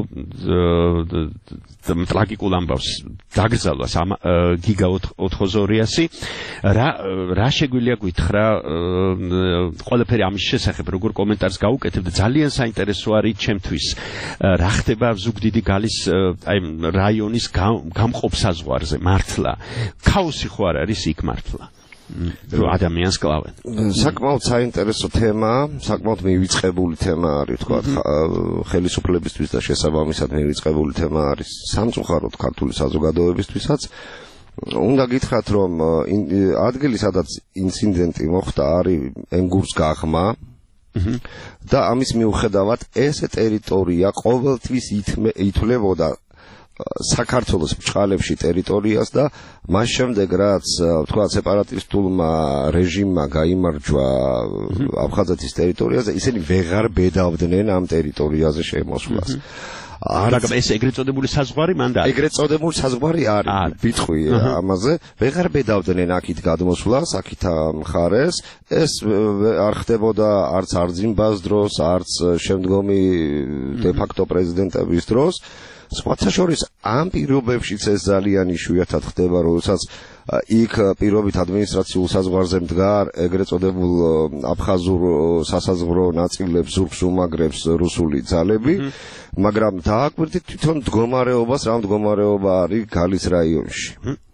Speaker 4: ტრაგიკულ ამბავს დაგრძალვას ამ გიგა ოთხოზორიასი რა რა შეგვიძლია გითხრა ყველაფერი ამის შესახებ როგორ კომენტარს გაუკეთებ და ძალიან საინტერესო არის ჩემთვის რა ხდება ზუგდიდი გალის აი რაიონის გამყოფ საზღვარზე მართლა ქაოსი ხო არ არის იქ მართლა რომ ადამიანს კლავენ.
Speaker 11: საკმაოდ საინტერესო თემაა, საკმაოდ მივიწყებული თემა არის, თქვა ხელისუფლებისთვის და შესაბამისად მივიწყებული თემა არის სამწუხაროდ ქართული საზოგადოებისთვისაც. უნდა გითხრათ, რომ ადგილი, სადაც ინციდენტი მოხდა, არის ენგურს გაღმა და ამის მიუხედავად ეს ტერიტორია ყოველთვის ითვლებოდა საქართველოს ბჭყალებში ტერიტორიას და მას შემდეგ რაც თქვა სეპარატისტულმა რეჟიმმა გაიმარჯვა აფხაზეთის ტერიტორიაზე ისინი ვეღარ ბედავდნენ ამ ტერიტორიაზე შემოსვლას.
Speaker 4: მაგრამ ეს ეგრეთ წოდებული საზღვარი მანდ არის.
Speaker 11: ეგრეთ წოდებული საზღვარი არის. ბიტყვი ამაზე ვეღარ ბედავდნენ აქით გადმოსვლას, აქით მხარეს. ეს არ ხდებოდა არც არძიმბას დროს, არც შემდგომი დე ფაქტო პრეზიდენტების დროს. სხვათა შორის ამ პირობებშიც ეს ძალიან იშვიათად ხდება, როდესაც იქ პირობით ადმინისტრაციულ საზღვარზე მდგარ ეგრეთ წოდებულ აფხაზურ სასაზღვრო ნაწილებს ზურგს უმაგრებს რუსული ძალები, მაგრამ დააკვირდით თვითონ მდგომარეობას, რა მდგომარეობა არის გალის რაიონში.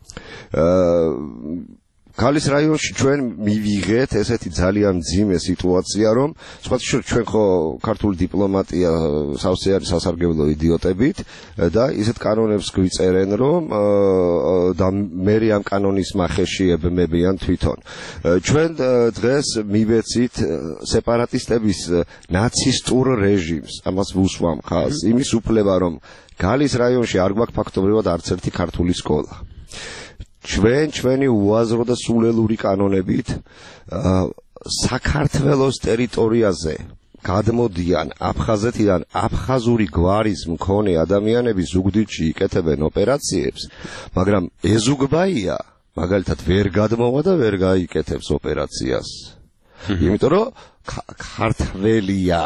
Speaker 11: გალის რაიონში ჩვენ მივიღეთ ესეთი ძალიან მძიმე სიტუაცია, რომ სხვათა შორის ჩვენ ხო ქართული დიპლომატია სავსე არის სასარგებლო იდიოტებით და ისეთ კანონებს გვიწერენ, რომ და მე ამ კანონის მახეში ებმებიან თვითონ. ჩვენ დღეს მივეცით სეპარატისტების ნაცისტურ რეჟიმს, ამას ვუსვამ ხაზს, იმის უფლება, რომ გალის რაიონში არ გვაქვს ფაქტობრივად არც ერთი ქართული სკოლა. ჩვენ ჩვენი უაზრო და სულელური კანონებით საქართველოს ტერიტორიაზე გადმოდიან აფხაზეთიდან აფხაზური გვარის მქონე ადამიანები ზუგდიდში იკეთებენ ოპერაციებს, მაგრამ ეზუგბაია მაგალითად ვერ გადმოვა და ვერ გაიკეთებს ოპერაციას. იმიტომ რომ ქართველია.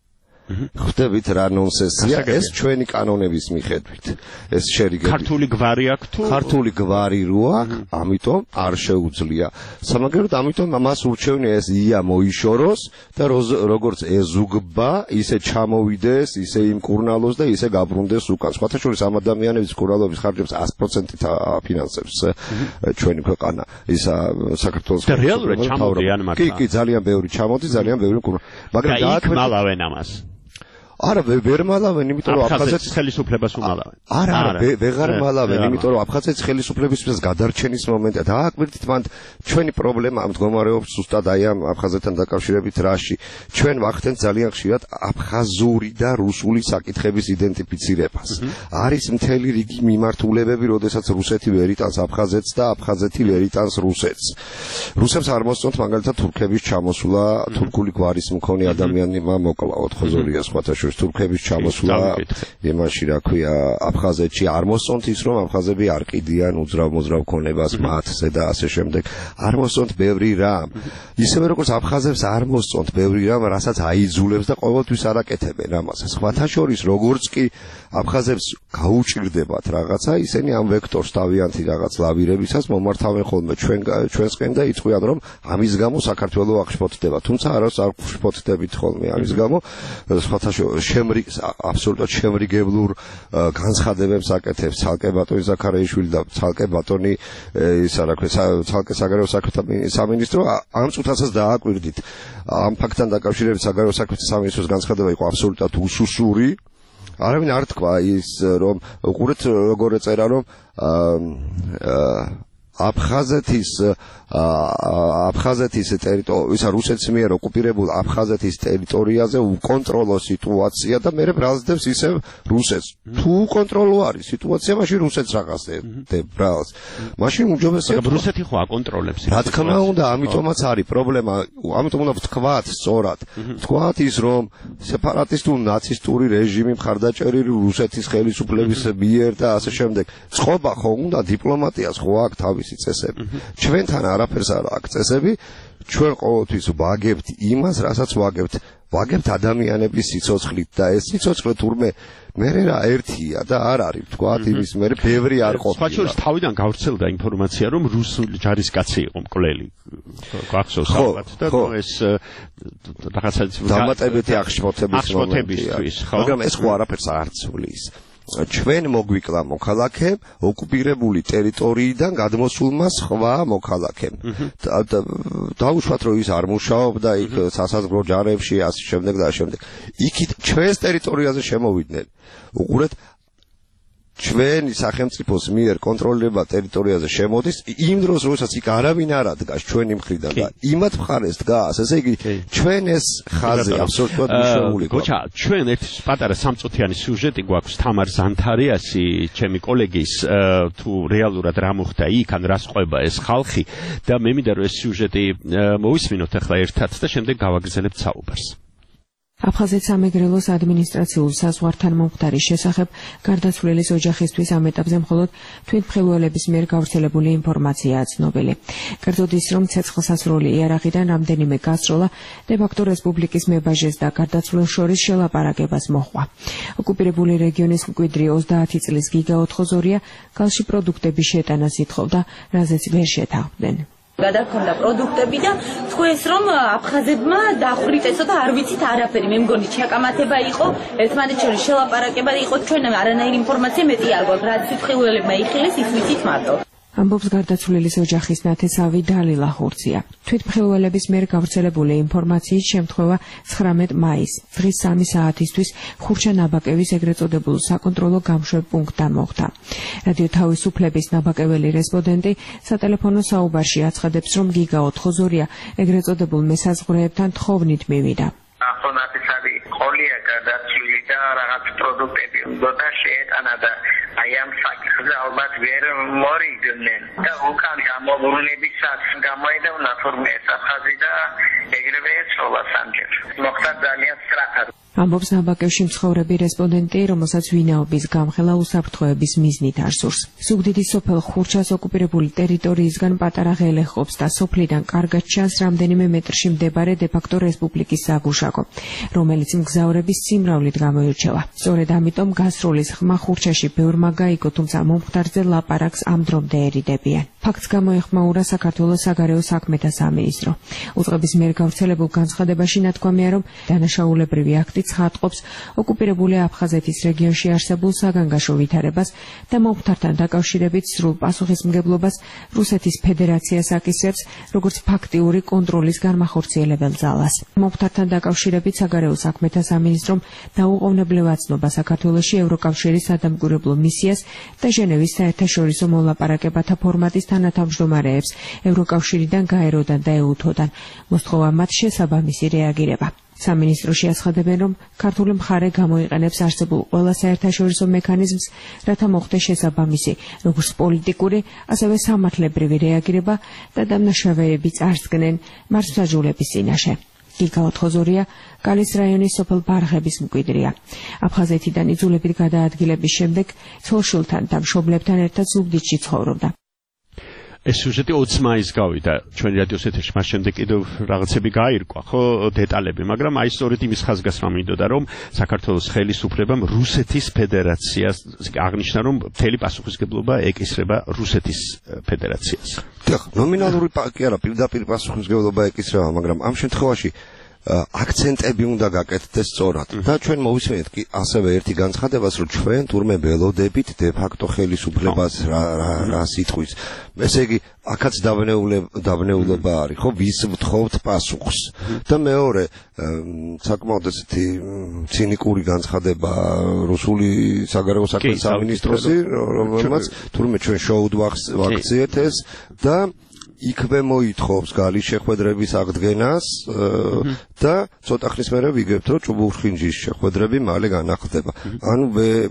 Speaker 11: ხვდებით რა ნონსენსია ეს ჩვენი კანონების მიხედვით. ეს შერიგები.
Speaker 4: ქართული გვარი აქვს თუ
Speaker 11: ქართული გვარი რო აქვს, ამიტომ არ შეუძლია. სამაგეროდ ამიტომ ამას ურჩევნია ეს ია მოიშოროს და როგორც ეზუგბა, ისე ჩამოვიდეს, ისე იმკურნალოს და ისე გაბრუნდეს უკან. სხვათა შორის ამ ადამიანების კურნალობის ხარჯებს sto procent აფინანსებს ჩვენი ქვეყანა. ისა საქართველოს
Speaker 4: და რეალურად ჩამოდიან მათ.
Speaker 11: კი, კი, ძალიან ბევრი ჩამოდი, ძალიან ბევრი კურნალ.
Speaker 4: მაგრამ დააკვირდით ამას.
Speaker 11: არა ვერ მალავენ, იმიტომ რომ აფხაზეთის
Speaker 4: ხელისუფლებას უმალავენ.
Speaker 11: არა, არა, ვეღარ მალავენ, იმიტომ რომ აფხაზეთის ხელისუფლებისთვის გადარჩენის მომენტია. დააკვირდით მანდ ჩვენი პრობლემა მდგომარეობს ზუსტად აი ამ აფხაზეთთან დაკავშირებით რაში. ჩვენ ვახდენთ ძალიან ხშირად აფხაზური და რუსული საკითხების იდენტიფიცირებას. არის მთელი რიგი მიმართულებები, როდესაც რუსეთი ვერ იტანს აფხაზეთს და აფხაზეთი ვერ იტანს რუსეთს. რუსებს არ მოსწონთ მაგალითად თურქების ჩამოსვლა, თურქული გვარის მქონე ადამიანებმა მოკლა ოთხოზორია სხვათა შორის თურქების ჩამოსვლა იმაში რა ქვია აფხაზეთში არ მოსწონთ ის რომ აფხაზები არ ყიდიან უძრავ-მოძრავ ქონებას მათზე და ასე შემდეგ არ მოსწონთ ბევრი რამ ისევე როგორც აფხაზებს არ მოსწონთ ბევრი რამ რასაც აიძულებს და ყოველთვის არაკეთებენ ამას სხვათა შორის როგორც კი აფხაზებს გაუჭირდებათ რაღაცა ისინი ამ ვექტორს თავიანთი რაღაც ლავირებისას მომართავენ ხოლმე ჩვენ ჩვენსკენ და იწყვიან რომ ამის გამო საქართველოს აღშფოთდება თუმცა არას არ აღშფოთდებით ხოლმე ამის გამო სხვათა შორის შემრიგ აბსოლუტურად შემრიგებლურ განცხადებებს აკეთებს ცალკე ბატონი ზაქარიაშვილი და ცალკე ბატონი ისა რა ქვია ცალკე საგარეო საქმეთა სამინისტრო ამ წუთასაც დააკვირდით ამ ფაქტთან დაკავშირებით საგარეო საქმეთა სამინისტროს განცხადება იყო აბსოლუტურად უსუსური არავინ არ თქვა ის რომ უყურეთ როგორ ეწერა რომ აფხაზეთის აფხაზეთის ტერიტორია ისა რუსეთის მიერ ოკუპირებულ აფხაზეთის ტერიტორიაზე უკონტროლო სიტუაცია და მე ბრალსდებს ისევ რუსეთს თუ უკონტროლო არის სიტუაცია მაშინ რუსეთს რაღაც ბრალს მაშინ უჯობესია
Speaker 4: რუსეთი ხო აკონტროლებს
Speaker 11: რა თქმა უნდა ამიტომაც არის პრობლემა ამიტომ უნდა ვთქვათ სწორად ვთქვათ ის რომ სეპარატისტული ნაცისტური რეჟიმი მხარდაჭერილი რუსეთის ხელისუფლების მიერ და ასე შემდეგ წყობა ხო უნდა დიპლომატიას ხო აქვს თავისი წესები ჩვენთან არაფერს არ აქვს წესები ჩვენ ყოველთვის ვაგებთ იმას რასაც ვაგებთ ვაგებთ ადამიანების სიცოცხლით და ეს სიცოცხლე თურმე მე რა ერთია და არ არის თქვათ იმის მე ბევრი არ ყოფილა
Speaker 4: სხვა შორის თავიდან გავრცელდა ინფორმაცია რომ რუსული ჯარისკაცი იყო მკვლელი გახსოვს ალბათ და ეს რაღაცა
Speaker 11: დამატებითი აღშფოთების მომენტია მაგრამ ეს ხო არაფერს არ ცვლის ჩვენ მოგვიკლა მოქალაქემ ოკუპირებული ტერიტორიიდან გადმოსულმა სხვა მოქალაქემ დაუშვათ რომ ის არ მუშაობდა იქ სასაზღვრო ჯარებში ასე შემდეგ და ასე შემდეგ იქით ჩვენს ტერიტორიაზე შემოვიდნენ უყურეთ ჩვენი სახელმწიფოს მიერ კონტროლება ტერიტორიაზე შემოდის იმ დროს როდესაც იქ არავინ არ ადგას ჩვენი მხრიდან და იმათ მხარეს დგას ესე იგი ჩვენ ეს ხაზი აბსოლუტურად მნიშვნელოვანი
Speaker 4: გოჩა ჩვენ ერთ პატარა სამწუთიანი სიუჟეტი გვაქვს თამარ ზანთარიასი ჩემი კოლეგის თუ რეალურად რა მოხდა იქ ან რა სწყვება ეს ხალხი და მე მინდა რომ ეს სიუჟეტი მოვისმინოთ ახლა ერთად და შემდეგ გავაგრძელებთ საუბარს
Speaker 12: აფხაზეთ სამეგრელოს ადმინისტრაციულ საზღვართან მომხდარის შესახებ გარდაცვლილის ოჯახისთვის ამ ეტაპზე მხოლოდ თვითმხილველების მიერ გავრცელებული ინფორმაციაა ცნობილი. კერძოდ ის, რომ ცეცხლსასროლი იარაღიდან რამდენიმე გასროლა დე-ფაქტო რესპუბლიკის მებაჟეს და გარდაცვლილ შორის შელაპარაკებას მოჰყვა. ოკუპირებული რეგიონის მკვიდრი ოცდაათი წლის გიგა ოთხოზორია გალში პროდუქტების შეტანას ითხოვდა, რაზეც ვერ შეთანხმდნენ.
Speaker 14: გადაგქონდა პროდუქტები და თქვენს რომ აფხაზებმა დახვრიტესო და არ ვიცით არაფერი. მე მგონი ჩაკამათება იყო, ერთმანეთს შორის შელაპარაკება იყო, ჩვენ არანაირი ინფორმაცია მეტი არ გვაქვს, რაც სიტყველებმა იხილეს, ის ვიცით მარტო.
Speaker 12: ამბობს გარდაცვლილის ოჯახის ნათესავი დალილა ხურცია. თვითმხილველების მიერ გავრცელებული ინფორმაციის შემთხვევა ცხრამეტ მაისს, დღის სამი საათისთვის ხურჩა ნაბაკევის ეგრეთ წოდებულ საკონტროლო გამშვებ პუნქტთან მოხვდა. რადიო თავისუფლების ნაბაკეველი რესპონდენტი სატელეფონო საუბარში აცხადებს, რომ გიგა ოთხოზორია ეგრეთ წოდებულ მესაზღვრეებთან თხოვნით მივიდა.
Speaker 15: ახონათისავი ყოლია გადაცვლილი და რაღაც პროდუქტები უნდა შეეტანა და აი ამ საკითხზე ალბათ ვერ მორიგდნენ და უკან გამოვლენებისას გამოედევნა თორმე საფხაზი და ეგრევე ეცოლა სამჯერ. მოხდა ძალიან სწრაფად.
Speaker 12: ამბობს ნაბაკევში მცხოვრები რესპონდენტი, რომელსაც ვინაობის გამხელა უსაფრთხოების მიზნით არ სურს. ზუგდიდის სოფელ ხურჩას ოკუპირებული ტერიტორიისგან პატარა ღელე ყოფს და სოფლიდან კარგად ჩანს რამდენიმე მეტრში მდებარე დე-ფაქტო რესპუბლიკის საგუშაგო, რომელიც მგზავრების სიმრავლით გამოირჩევა. სწორედ ამიტომ გასროლის ხმა ხურჩაში ბევრმა გაიგო, თუმცა მომხდარზე ლაპარაკს ამ დრომდე ერიდებიან. ფაქტს გამოეხმაურა საქართველოს საგარეო საქმეთა სამინისტრო. უწყების მიერ გავრცელებულ განცხადებაში ნათქვამია, რომ დანაშაულებრივი აქტი ცხადყოფს ოკუპირებული აფხაზეთის რეგიონში არსებულ საგანგაშო ვითარებას და მომხდართან დაკავშირებით სრულ პასუხისმგებლობას რუსეთის ფედერაციას აკისრებს, როგორც ფაქტიური კონტროლის განმახორციელებელ ძალას. მომხდართან დაკავშირებით საგარეო საქმეთა სამინისტრომ დაუყოვნებლივ აცნობა საქართველოში ევროკავშირის სადამკვირვებლო მისიას და ჟენევის საერთაშორისო მოლაპარაკებათა ფორმატის თანათავმჯდომარეებს ევროკავშირიდან, გაეროდან და ეუთოდან. მოსთხოვა მათ შესაბამისი რეაგირება. სამინისტროში აცხადებენ, რომ ქართული მხარე გამოიყენებს არსებულ ყველა საერთაშორისო მექანიზმს, რათა მოხდეს შესაბამისი, როგორც პოლიტიკური, ასევე სამართლებრივი რეაგირება და დამნაშავეები წარსდგნენ მართლმსაჯულების წინაშე. გიგა ოთხოზორია გალის რაიონის სოფელ ბარღების მკვიდრია. აფხაზეთიდან იძულებით გადაადგილების შემდეგ ცოლ-შვილთან და მშობლებთან ერთად ზუგდიდში ცხოვრობდა.
Speaker 4: ეს სიუჟეტი ოცი მაისს გავიდა ჩვენი რადიოს ეთერში, მას შემდეგ კიდევ რაღაცები გაირკვა, ხო, დეტალები, მაგრამ აი სწორედ იმის ხაზგასმა მინდოდა, რომ საქართველოს ხელისუფლებამ რუსეთის ფედერაციას აღნიშნა, რომ მთელი პასუხისმგებლობა ეკისრება რუსეთის ფედერაციას.
Speaker 11: დიახ, ნომინალური კი არა, პირდაპირ პასუხისმგებლობა ეკისრება, მაგრამ ამ შემთხვევაში აქცენტები უნდა გაკეთდეს სწორად. და ჩვენ მოვისმენთ კი ასევე ერთი განცხადებას, რომ ჩვენ თურმე ველოდებით დე-ფაქტო ხელისუფლებას რა სიტყვის. ესე იგი, აქაც დაბნეულობა არის, ხო, ვის ვთხოვთ პასუხს. და მეორე, საკმაოდ ესეთი ცინიკური განცხადება რუსული საგარეო საქმეთა სამინისტროსი, რომელმაც თურმე ჩვენ შოუდ ვაქციეთ ეს და იქვე მოითხოვს გალის შეხვედრების აღდგენას და ცოტა ხნის მერე ვიგებთ, რომ ჭუბურხინჯის შეხვედრები მალე განახლდება. ანუ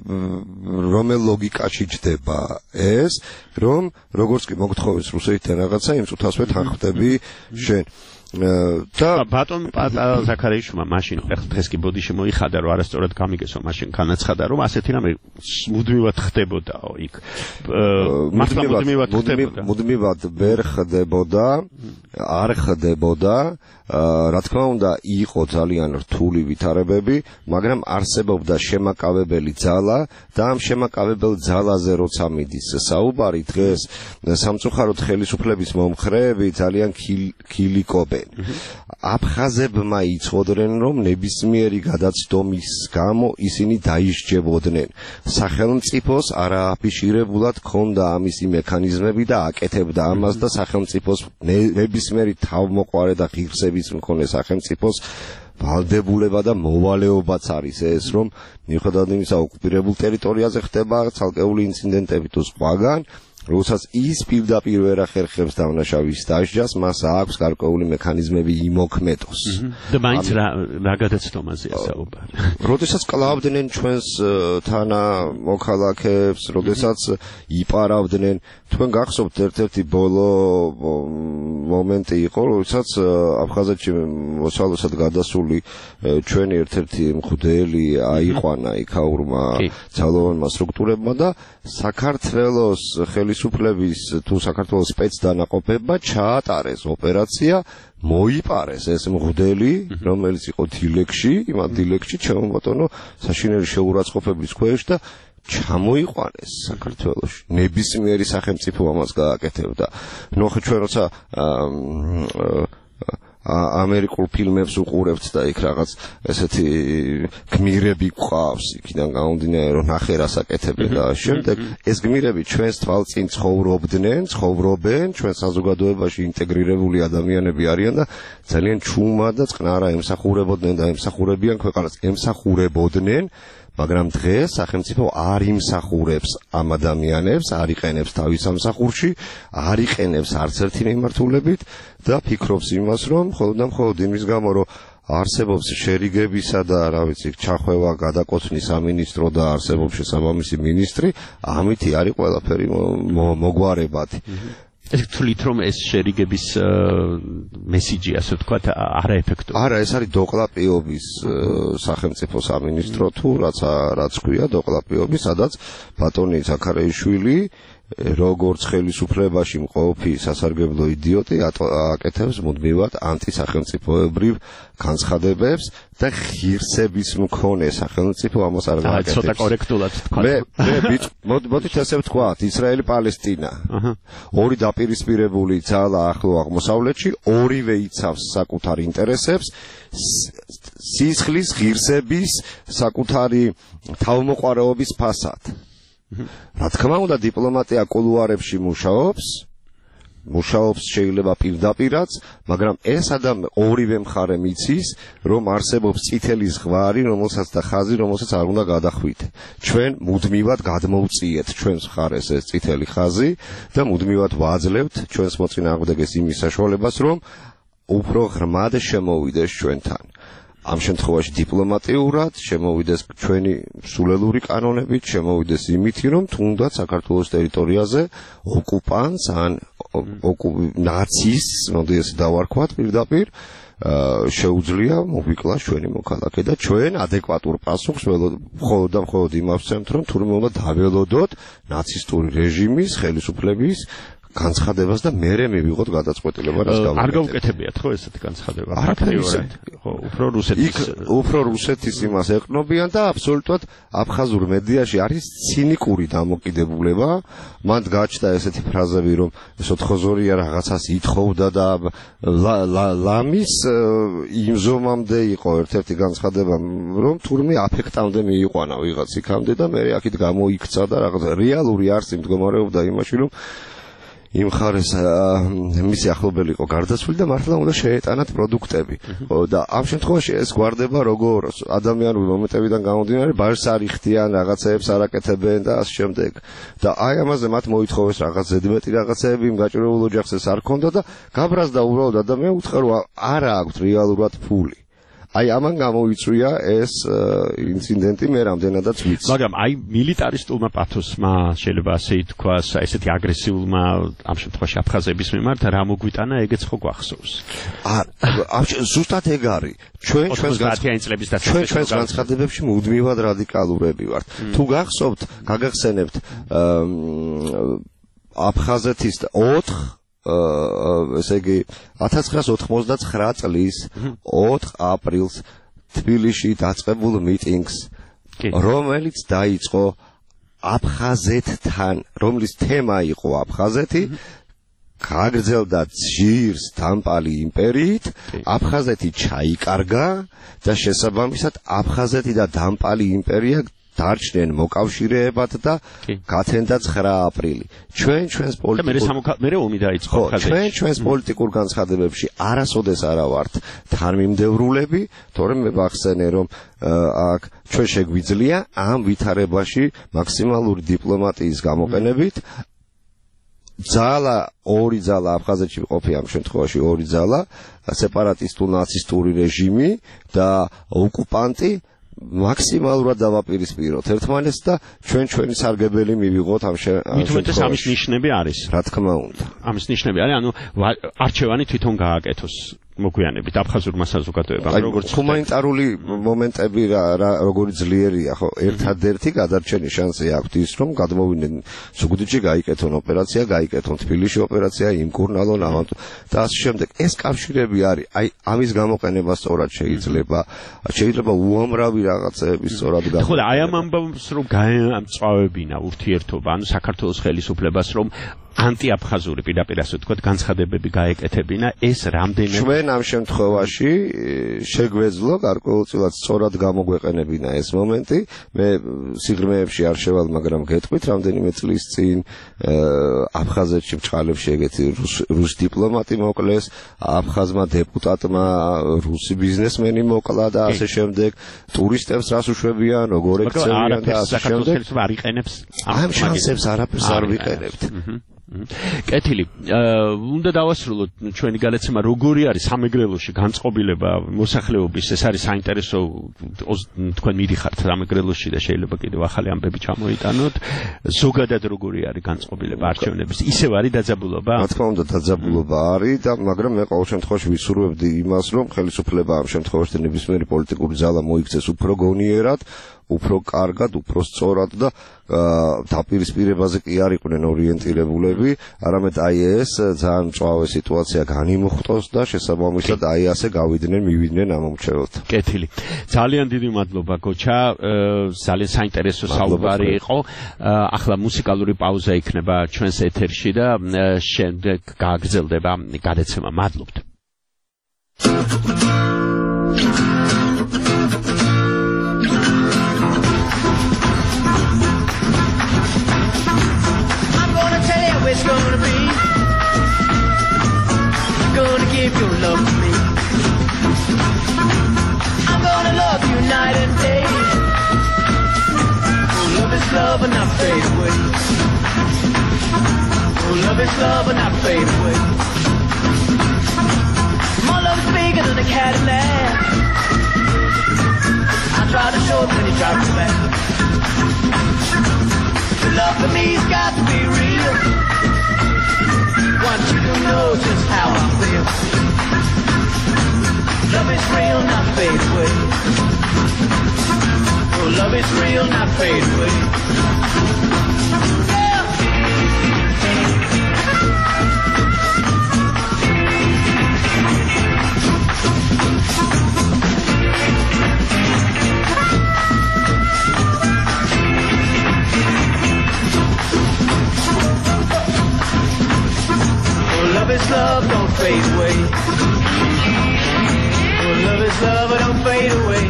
Speaker 11: რომელ ლოგიკაში ჯდება ეს, რომ როგორც კი მოგთხოვეს რუსეთიდან რაღაცა, იმ წუთასვე თანხმდები შენ. და
Speaker 4: ბატონ ზაქარიაშვილმა მაშინ დღეს კი ბოდიში მოიხადა, რომ არასწორად გამიგესო, მაშინ განაცხადა, რომ ასეთი რამე მუდმივად ხდებოდაო იქ. მართლა მუდმივად ხდებოდა.
Speaker 11: მუდმივად ვერ ხდებოდა, არ ხდებოდა. რა თქმა უნდა, იყო ძალიან რთული ვითარებები, მაგრამ არსებობდა შემაკავებელი ძალა და ამ შემაკავებელ ძალაზე როცა მიდის საუბარი დღეს სამწუხაროდ ხელისუფლების მომხრეები ძალიან ქილიკობენ. აფხაზებმა იცოდნენ, რომ ნებისმიერი გადაცდომის გამო ისინი დაისჯებოდნენ. სახელმწიფოს არააფიშირებულად ჰქონდა ამისი მექანიზმები და აკეთებდა ამას და სახელმწიფოს ნებისმიერი თავმოყარე და ღირსების მქონე სახელმწიფოს ვალდებულება და მოვალეობაც არის ეს, რომ მიუხედავად იმისა, ოკუპირებულ ტერიტორიაზე ხდება ცალკეული ინციდენტები თუ სხვაგან, როდესაც ის პირდაპირ ვერ ახერხებს დამნაშავის დასჯას, მას აქვს გარკვეული მექანიზმები იმოქმედოს.
Speaker 4: და მაინც რა გადაცდომაზეა საუბარი.
Speaker 11: როდესაც კლავდნენ ჩვენს თანამოქალაქეებს, როდესაც იპარავდნენ, თქვენ გახსოვთ ერთ-ერთი ბოლო მომენტი იყო, როდესაც აფხაზეთში მოსალოსად გადასული ჩვენი ერთ-ერთი მღვდელი აიყვანა იქაურმა ძალოვანმა სტრუქტურებმა და საქართველოს ხელისუფლების თუ საქართველოს სპეცდანაყოფებმა ჩაატარეს ოპერაცია, მოიპარეს ეს მღვდელი, რომელიც იყო დილეგში, იმ დილეგში ჩემო ბატონო საშინელი შეურაცხყოფების ქვეშ და ჩამოიყვანეს საქართველოში. ნებისმიერი სახელმწიფო ამას გააკეთებდა. ნუ ხო ჩვენ როცა ამერიკულ ფილმებს უყურებთ და იქ რაღაც ესეთი გმირები გვყავს, იქიდან გამომდინარე რომ ნახე რას აკეთებენ და შემდეგ ეს გმირები ჩვენს თვალწინ ცხოვრობდნენ, ცხოვრობენ, ჩვენ საზოგადოებაში ინტეგრირებული ადამიანები არიან და ძალიან ჩუმად და წყნარა ემსახურებოდნენ და ემსახურებიან ქვეყანას, ემსახურებოდნენ მაგრამ დღეს სახელმწიფო არ იმსახურებს ამ ადამიანებს, არ იყენებს თავის სამსახურში, არ იყენებს არც ერთი მიმართულებით და ფიქრობს იმას, რომ მხოლოდ და მხოლოდ იმის გამო, რომ არსებობს შერიგებისა და რა ვიცი, ჩახვევა, გადაკოცნის სამინისტრო და არსებობს შესაბამისი მინისტრი, ამითი არის ყველაფერი მოგვარებადი.
Speaker 4: ეს თulit რომ ეს შერიგების მესიჯი ასე ვთქვათ არაეფექტური.
Speaker 11: არა, ეს არის დოყლაპიობის სახელმწიფო სამინისტრო თუ რაც რაც ქვია დოყლაპიობი, სადაც ბატონი ზაქარეიშვილი როგორც ხელისუფლებაში მყოფი სასარგებლო იდიოტი აკეთებს მუდმივად ანტისახელმწიფოებრივ განცხადებებს და ღირსების მქონე სახელმწიფო ამას არ გააკეთებს.
Speaker 4: ცოტა კორექტულად თქვა.
Speaker 11: მე მე მოდით ასე ვთქვათ, ისრაელი პალესტინა. ორი დაპირისპირებული ძალა ახლო აღმოსავლეთში, ორივე იცავს საკუთარ ინტერესებს, სისხლის ღირსების საკუთარი თავმოყარეობის ფასად. რა თქმა უნდა დიპლომატია კულუარებში მუშაობს, მუშაობს შეიძლება პირდაპირაც, მაგრამ ეს ადამი ორივე მხარე მიცის, რომ არსებობს წითელი ზღვარი, რომელსაც და ხაზი, რომელსაც არ უნდა გადახვიდეთ. ჩვენ მუდმივად გადმოვწიეთ ჩვენს მხარეს ეს წითელი ხაზი და მუდმივად ვაძლევთ ჩვენს მოწინააღმდეგეს იმის საშუალებას, რომ უფრო ღრმად შემოვიდეს ჩვენთან. ამ შემთხვევაში დიპლომატიურად შემოვიდეს ჩვენი სულელური კანონებით, შემოვიდეს იმითი, რომ თუნდაც საქართველოს ტერიტორიაზე ოკუპანტს ან ნაცის, მოდი ეს დავარქვათ პირდაპირ, შეუძლია მოგვიკლას ჩვენი მოქალაქე და ჩვენ ადეკვატურ პასუხს მხოლოდ და მხოლოდ იმას ვცემთ, რომ თურმე უნდა დაველოდოთ ნაცისტური რეჟიმის ხელისუფლების განცხადებას და მერე მივიღოთ გადაწყვეტილება რას გავაკეთებთ.
Speaker 4: არ გაუკეთებიათ ხო ესეთი განცხადება?
Speaker 11: არაფერი.
Speaker 4: ხო, უფრო რუსეთის
Speaker 11: უფრო რუსეთის იმას ეყნობიან და აბსოლუტურად აფხაზურ მედიაში არის ცინიკური დამოკიდებულება. მან გაჩნდა ესეთი ფრაზები, რომ ეს ოთხოზორია რაღაცას ითხოვდა და ლამის იმზომამდე იყო ერთ-ერთი განცხადება, რომ თურმე აფექტამდე მიიყვანა ვიღაც იქამდე და მე აქეთ გამოიქცა და რაღაც რეალური არსი მდგომარეობდა იმაში, რომ იმ ხარეს მისი ახლობელი იყო გარდაცვლილი და მართლა უნდა შეეტანათ პროდუქტები. და ამ შემთხვევაში ეს გვარდება როგორ ადამიანური მომენტებიდან გამომდინარე, ბარს არ იხდიან, რაღაცეებს არ აკეთებენ და ასე შემდეგ. და აი ამაზე მათ მოითხოვეს რაღაც ზედმეტი რაღაცეები, იმ გაჭირებულ ოჯახს ეს არ ქონდა და გაბრაზდა უბრალოდ ადამიანი უთხრა, რომ არა აქვს რეალურად ფული. აი ამან გამოიწვია ეს ინციდენტი მე რამდენადაც ვიცი.
Speaker 4: მაგრამ აი მილიტარისტულმა პათოსმა შეიძლება ასე ითქვას, ესეთი აგრესიულმა ამ შემთხვევაში აფხაზების მიმართ რა მოგვიტანა, ეგეც ხო გვახსოვს.
Speaker 11: აა ზუსტად ეგ არის. ჩვენ ჩვენს ჩვენ ჩვენს განცხადებებში მუდმივად რადიკალურები ვართ. თუ გახსოვთ, გაგახსენებთ აფხაზეთის ოთხ ესე იგი ათას ცხრაას ოთხმოცდაცხრა წლის ოთხ აპრილს თბილისში დაწყებულ მიტინგს, რომელიც დაიწყო აფხაზეთთან, რომლის თემა იყო აფხაზეთი, გაგრძელდა ძირს დამპალი იმპერიით, აფხაზეთი ჩაიკარგა და შესაბამისად აფხაზეთი და დამპალი იმპერია დარჩნენ მოკავშირეებად და გათენდა ცხრა აპრილი. ჩვენ ჩვენს პოლიტიკურ
Speaker 4: მე ომი დაიწყო
Speaker 11: ხაზეთში. ჩვენ ჩვენს პოლიტიკურ განცხადებებში არასოდეს არა ვართ თანმიმდევრულები, თორემ მე ვახსენე, რომ აქ ჩვენ შეგვიძლია ამ ვითარებაში მაქსიმალური დიპლომატიის გამოყენებით ძალა, ორი ძალა აფხაზეთში ყოფი ამ შემთხვევაში ორი ძალა, სეპარატისტულ ნაცისტური რეჟიმი და ოკუპანტი მაქსიმალურად დავაპირისპიროთ ერთმანეთს და ჩვენ ჩვენი სარგებელი მივიღოთ ამ
Speaker 4: შემთხვევაში. ამის ნიშნები არის.
Speaker 11: რა თქმა უნდა.
Speaker 4: ამის ნიშნები არის, ანუ არჩევანი თვითონ გააკეთოს. მოგვიანებით აფხაზურმა საზოგადოებამ
Speaker 11: როგორც ჰუმანიტარული მომენტები რა როგორი ძლიერია ხო ერთადერთი გადარჩენის შანსი აქვს ის რომ გადმოვიდნენ ზუგდიდში გაიკეთონ ოპერაცია გაიკეთონ თბილისში ოპერაცია იმკურნალონ ამან და ასე შემდეგ ეს კავშირები არის აი ამის გამოყენება სწორად შეიძლება შეიძლება უამრავი რაღაცეების სწორად
Speaker 4: გამოყენება ხო და აი ამ ამბავს რომ გაემწვავებინა ურთიერთობა ანუ საქართველოს ხელისუფლებას რომ ანტიაფხაზური პირდაპირ ასე ვთქვათ განცხადებები გაეკეთებინა ეს რამდენად
Speaker 11: ჩვენ ამ შემთხვევაში შეგვეძლო გარკვეულწილად სწორად გამოგვეყენებინა ეს მომენტი მე სიღრმეებში არ შევალ მაგრამ გეტყვით რამდენიმე წლის წინ აფხაზეთში ბჭყალებში ეგეთი რუს დიპლომატი მოკლეს აფხაზმა დეპუტატმა რუსი ბიზნესმენი მოკლა და ასე შემდეგ ტურისტებს რას უშვებიან როგორ ექცევიან და ასე შემდეგ
Speaker 4: არ იყენებს
Speaker 11: ამ შანსებს არაფერს არ ვიყენებთ
Speaker 4: კეთილი უნდა დავასრულოთ ჩვენი გადაცემა როგორი არის სამეგრელოში განწყობილება მოსახლეობის ეს არის საინტერესო თქვენ მიდიხართ სამეგრელოში და შეიძლება კიდევ ახალი ამბები ჩამოიტანოთ ზოგადად როგორი არის განწყობილება არჩევნების ისევ არის დაძაბულობა
Speaker 11: რა თქმა უნდა დაძაბულობა არის და მაგრამ მე ყოველ შემთხვევაში ვისურვებდი იმას რომ ხელისუფლება ამ შემთხვევაში ნებისმიერი პოლიტიკური ძალა მოიქცეს უფრო გონიერად უფრო კარგად, უფრო სწორად და დაპირისპირებაზე კი არ იყვნენ ორიენტირებულები, არამედ აი ეს ძალიან მწვავე სიტუაცია განიმუხტოს და შესაბამისად აი ასე გავიდნენ, მივიდნენ ამ მომრჩეველთ.
Speaker 4: კეთილი. ძალიან დიდი მადლობა გოჩა, ძალიან საინტერესო საუბარი იყო. ახლა მუსიკალური პაუზა იქნება ჩვენს ეთერში და შემდეგ გააგრძელდება გადაცემა. მადლობთ.
Speaker 16: It's gonna be gonna give your love to me I'm gonna love you night and day Oh, love is love and not fade away Oh, love is love and not fade away My love is bigger than a Cadillac I try to show it when you drop it back Your love for me's got to be real Want you to know just how I feel Love is real, not fade away Oh, love is real, not fade away Yeah Love is love, don't fade away. Oh, love is love, don't fade away.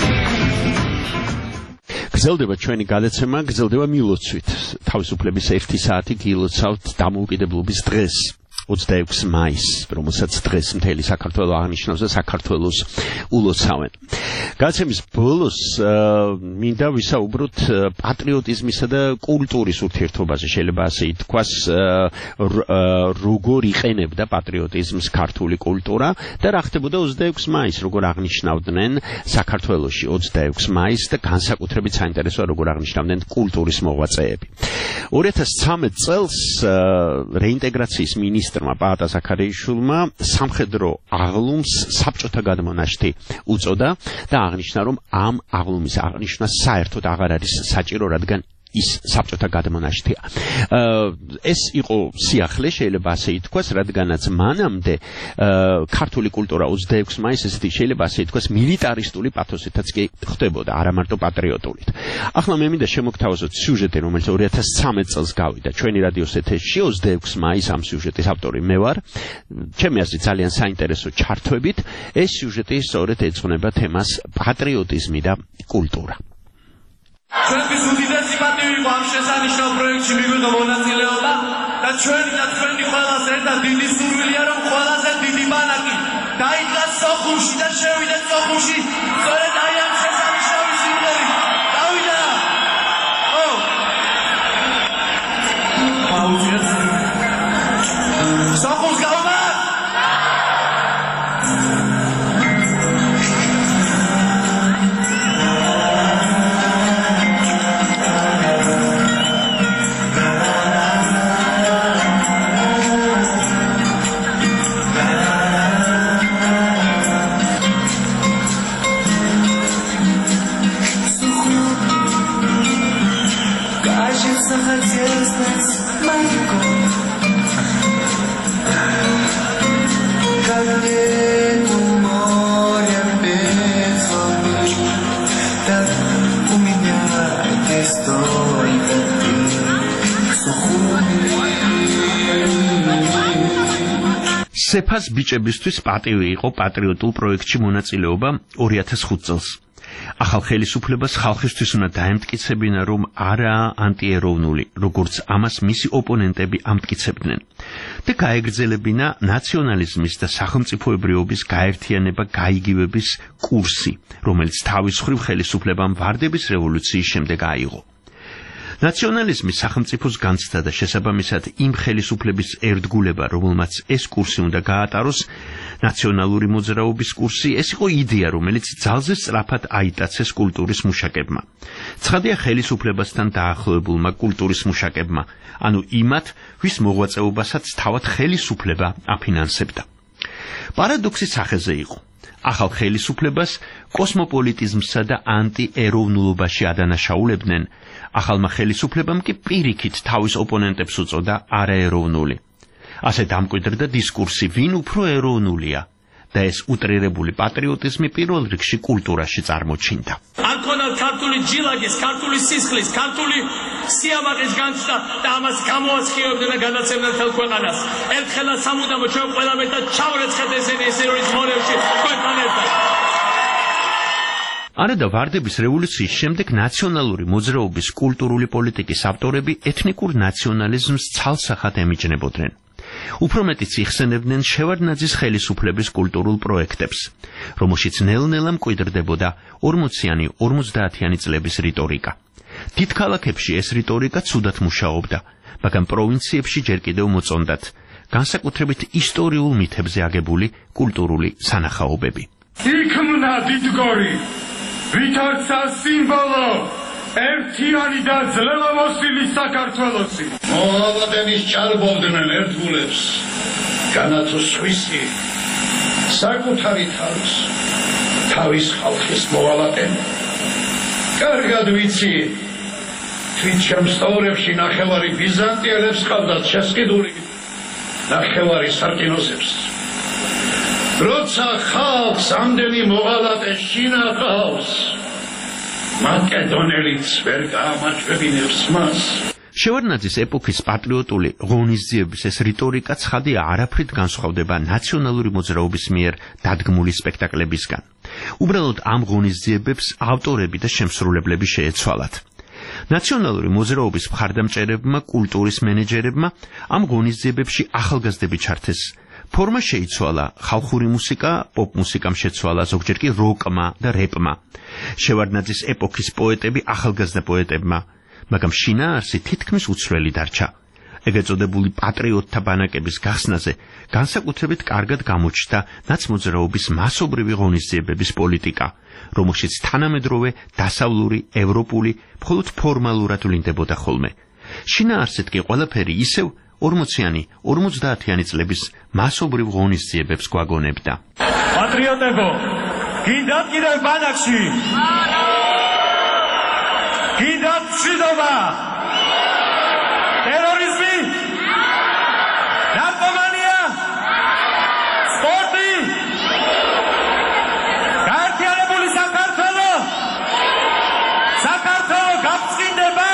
Speaker 4: გრძელდება ჩვენი გადაცემა, გრძელდება მილოცვით. თავისუფლების ერთი საათი გილოცავთ დამოუკიდებლობის დღეს. ოცდაექვსი მაისს, რომელსაც დღეს მთელი საქართველო აღნიშნავს და საქართველოს ულოცავენ. გადაცემის ბოლოს მინდა ვისაუბროთ პატრიოტიზმისა და კულტურის ურთიერთობაზე, შეიძლება ასე ითქვას, როგორ იყენებდა პატრიოტიზმს ქართული კულტურა და რა ხდებოდა ოცდაექვსი მაისს, როგორ აღნიშნავდნენ საქართველოში ოცდაექვსი მაისს და განსაკუთრებით საინტერესოა როგორ აღნიშნავდნენ კულტურის მოღვაწეები. ორი ათას ცხრამეტ წელს რეინტეგრაციის მინისტრმა პაატა ზაქარიაშვილმა სამხედრო აღლუმს საბჭოთა გადმონაშთი უწოდა და აღნიშნა რომ ამ აღლუმის აღნიშვნა საერთოდ აღარ არის საჭირო რადგან ის საბჭოთა გადმონაშთია. ეს იყო სიახლე, შეიძლება ასე ითქვას, რადგანაც მანამდე ქართული კულტურა ოცდაექვსი მაისს ესეთი შეიძლება ასე ითქვას მილიტარისტული პათოსითაც კი ხდებოდა, არა მარტო პატრიოტულით. ახლა მე მინდა შემოგთავაზოთ სიუჟეტი, რომელიც ორი ათას ცხრამეტ წელს გავიდა ჩვენი რადიოს ეთერში, ოცდაექვსი მაისს ამ სიუჟეტის ავტორი მე ვარ. ჩემი აზრით ძალიან საინტერესო ჩართვებით, ეს სიუჟეტი სწორედ ეძღვნება თემას პატრიოტიზმი და კულტურა.
Speaker 17: ჩვენთვის უდიდესი პატივი იყო ამ შესანიშნავ პროექტში მიგვიღო მონაწილეობა და ჩვენი და თქვენი ყველაზე ერთად დიდი სურვილია რომ ყველაზე დიდი ბანაკი დაიდგას სოხუმში და შევიდეთ სოხუმში სწორედ აი ამ შესანიშნავი სიმღერით დავიდა ო აუციეთ სოხუმს გავმა
Speaker 4: სეფას ბიჭებისთვის პატივი იყო პატრიოტულ პროექტში მონაწილეობა ორი ათას ხუთ წელს. ახალ ხელისუფლებას ხალხისთვის უნდა დაემტკიცებინა, რომ არაა ანტიეროვნული, როგორც ამას მისი ოპონენტები ამტკიცებდნენ. და გაეგრძელებინა ნაციონალიზმის და სახელმწიფოებრიობის გაერთიანება გაიგივების კურსი, რომელიც თავის მხრივ ხელისუფლებამ ვარდების რევოლუციის შემდეგ აიღო. ნაციონალიზმი სახელმწიფოს განცდა და შესაბამისად იმ ხელისუფლების ერთგულება, რომელმაც ეს კურსი უნდა გაატაროს, ნაციონალური მოძრაობის კურსი, ეს იყო იდეა, რომელიც ძალზე სწრაფად აიტაცეს კულტურის მუშაკებმა. ცხადია ხელისუფლებასთან დაახლოებულმა კულტურის მუშაკებმა, ანუ იმათ, ვის მოღვაწეობასაც თავად ხელისუფლება აფინანსებდა. პარადოქსი სახეზე იყო. ახალ ხელისუფლებას კოსმოპოლიტიზმსა და ანტიეროვნულობაში ადანაშაულებდნენ, ახალმა ხელისუფლებამ კი პირიქით თავის ოპონენტებს უწოდა არაეროვნული. ასე დამკვიდრდა დისკურსი, ვინ უფრო ეროვნულია და ეს უტრირებული პატრიოტიზმი პირველ რიგში კულტურაში წარმოჩინდა.
Speaker 17: არ ქონდა ქართული ჯილაგის, ქართული სისხლის, ქართული სიამაყის განცდა და ამას გამოასხივებდნენ და განაცემდნენ მთელ ქვეყანას. ერთხელაც სამუდამოდ ჩვენ ყველა მეტად ჩავრეცხეთ ესენი ესერის მონებში თქვენთან ერთად.
Speaker 4: არადა ვარდების რევოლუციის შემდეგ ნაციონალური მოძრაობის კულტურული პოლიტიკის ავტორები ეთნიკურ ნაციონალიზმს ცალსახად ემიჯნებოდნენ. უფრო მეტიც იხსენებდნენ შევარდნაძის ხელისუფლების კულტურულ პროექტებს, რომელშიც ნელ-ნელა მკვიდრდებოდა ორმოციანი ორმოცდაათიანი წლების რიტორიკა. დიდ ქალაქებში ეს რიტორიკა ცუდად მუშაობდა, მაგრამ პროვინციებში ჯერ კიდევ მოწონდათ, განსაკუთრებით ისტორიულ მითებზე აგებული კულტურული სანახაობები.
Speaker 17: იქმნა დიდგორი, ვითარცა სიმბოლო, ერთიანი და ძლევამოსილი საქართველოსი.
Speaker 3: მოვალადენის ჭარბობდნენ ერთგულებს, განათო სხვისი, საკუთარი თავს, თავის ხალხის მოვალადენ. კარგად ვიცი, თვით შემსწავლებში ნახევარი ბიზანტიელებს ყავდათ შესყიდული, ნახევარი სარკინოსებს. როცა ხალხს ამდენი მოღალატე შინახავს, მაკედონელიც ვერ გაამაჩვებინებს მას.
Speaker 4: შევარდნაძის ეპოქის პატრიოტული ღონისძიების ეს რიტორიკა ცხადია არაფრით განსხვავდება ნაციონალური მოძრაობის მიერ დადგმული სპექტაკლებისგან. უბრალოდ ამ ღონისძიებებს ავტორები და შემსრულებლები შეეცვალათ. ნაციონალური მოძრაობის მხარდამჭერებმა, კულტურის მენეჯერებმა ამ ღონისძიებებში ახალგაზრდები ჩართეს. ფორმა შეიცვალა, ხალხური მუსიკა პოპ მუსიკამ შეცვალა, ზოგჯერ კი როკმა და რეპმა. შევარდნაძის ეპოქის პოეტები ახალგაზრდა პოეტებმა, მაგრამ შინაარსი თითქმის უცვლელი დარჩა. ეგრეთ წოდებული პატრიოტთა ბანაკების გახსნაზე განსაკუთრებით კარგად გამოჩნდა ნაცმოძრაობის მასობრივი ღონისძიებების პოლიტიკა, რომელშიც თანამედროვე დასავლური, ევროპული, მხოლოდ ფორმალურად ვლინდებოდა ხოლმე. შინაარსით კი ყველაფერი ისევ ორმოციანი, ორმოცდაათიანი წლების მასობრივ ღონისძიებებს გვაგონებდა.
Speaker 17: პატრიოტებო, გინდათ კიდევ ბანაკში? გინდათ მშვიდობა? ტერორიზმი? ნარკომანია? სპორტი? გაერთიანებული საქართველო? საქართველო გაფრთხილდება?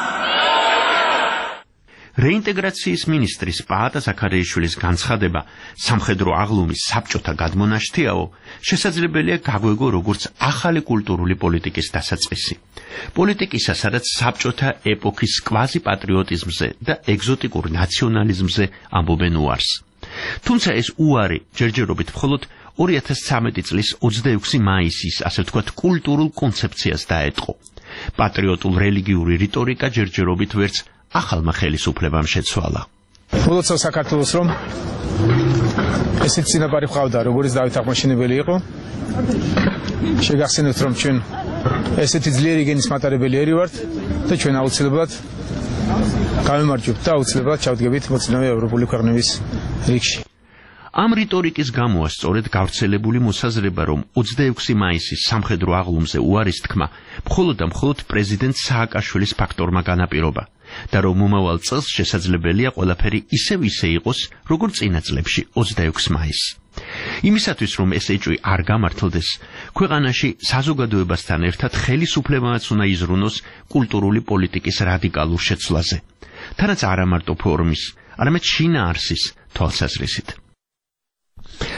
Speaker 4: რეინტეგრაციის მინისტრის პაატა ზაქარიაშვილის განცხადება სამხედრო აღლუმის საბჭოთა გადმონაშთიაო შესაძლებელია გაგვეგო როგორც ახალი კულტურული პოლიტიკის დასაწყისი. პოლიტიკისა, სადაც საბჭოთა ეპოქის კვაზი პატრიოტიზმზე და ეგზოტიკურ ნაციონალიზმზე ამბობენ უარს. თუმცა ეს უარი ჯერჯერობით მხოლოდ ორი ათას ცხრამეტი წლის ოცდაექვსი მაისის, ასე ვთქვათ, კულტურულ კონცეფციას დაეტყო. პატრიოტულ რელიგიური რიტორიკა ჯერჯერობით ვერც ახალმა ხელისუფლებამ შეცვალა.
Speaker 2: მოლოცავ საქართველოს რომ ესეც წინაპარი ყავდა, როგორც დავით აღმაშენებელი იყო. შეგახსენებთ, რომ ჩვენ ესეთი ძლიერი გენის მატარებელი ერი ვართ და ჩვენ აუცილებლად გავიმარჯვებთ და აუცილებლად ჩავდგებით მოწინავე ევროპული ქვეყნების რიგში.
Speaker 4: ამ რიტორიკის გამოა სწორედ გავრცელებული მოსაზრება, რომ ოცდაექვსი მაისის სამხედრო აღლუმზე უარის თქმა მხოლოდ და მხოლოდ პრეზიდენტ სააკაშვილის ფაქტორმა განაპირობა და რომ მომავალ წელს შესაძლებელია ყველაფერი ისევ ისე იყოს, როგორც წინა წლებში ოცდაექვსი მაისს. იმისათვის, რომ ეს ეჭვი არ გამართლდეს, ქვეყანაში საზოგადოებასთან ერთად ხელისუფლებაც უნდა იზრუნოს კულტურული პოლიტიკის რადიკალურ შეცვლაზე, თანაც არა მარტო ფორმის, არამედ შინაარსის თვალსაზრისით.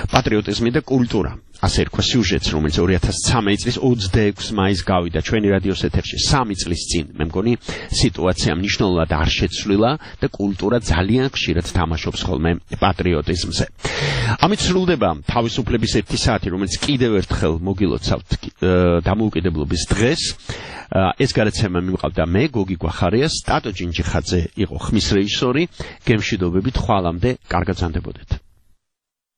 Speaker 4: პატრიოტიზმი და კულტურა. ასე რქვა სიუჟეტს, რომელიც ორი ათას ცხრამეტი წლის ოცდაექვსი მაისს გავიდა ჩვენი რადიოს ეთერში სამი წლის წინ. მე მგონი სიტუაცია მნიშვნელოვნად არ შეცვლილა და კულტურა ძალიან ხშირად თამაშობს ხოლმე პატრიოტიზმზე. ამით სრულდება თავისუფლების ერთი საათი, რომელიც კიდევ ერთხელ მოგილოცავთ დამოუკიდებლობის დღეს. ეს გადაცემა მიმყავდა მე, გოგი გვახარია, სტატო ჯინჯიხაძე იყო ხმის რეჟისორი. გემშვიდობებით, ხვალამდე, კარგად ზანდებოდეთ.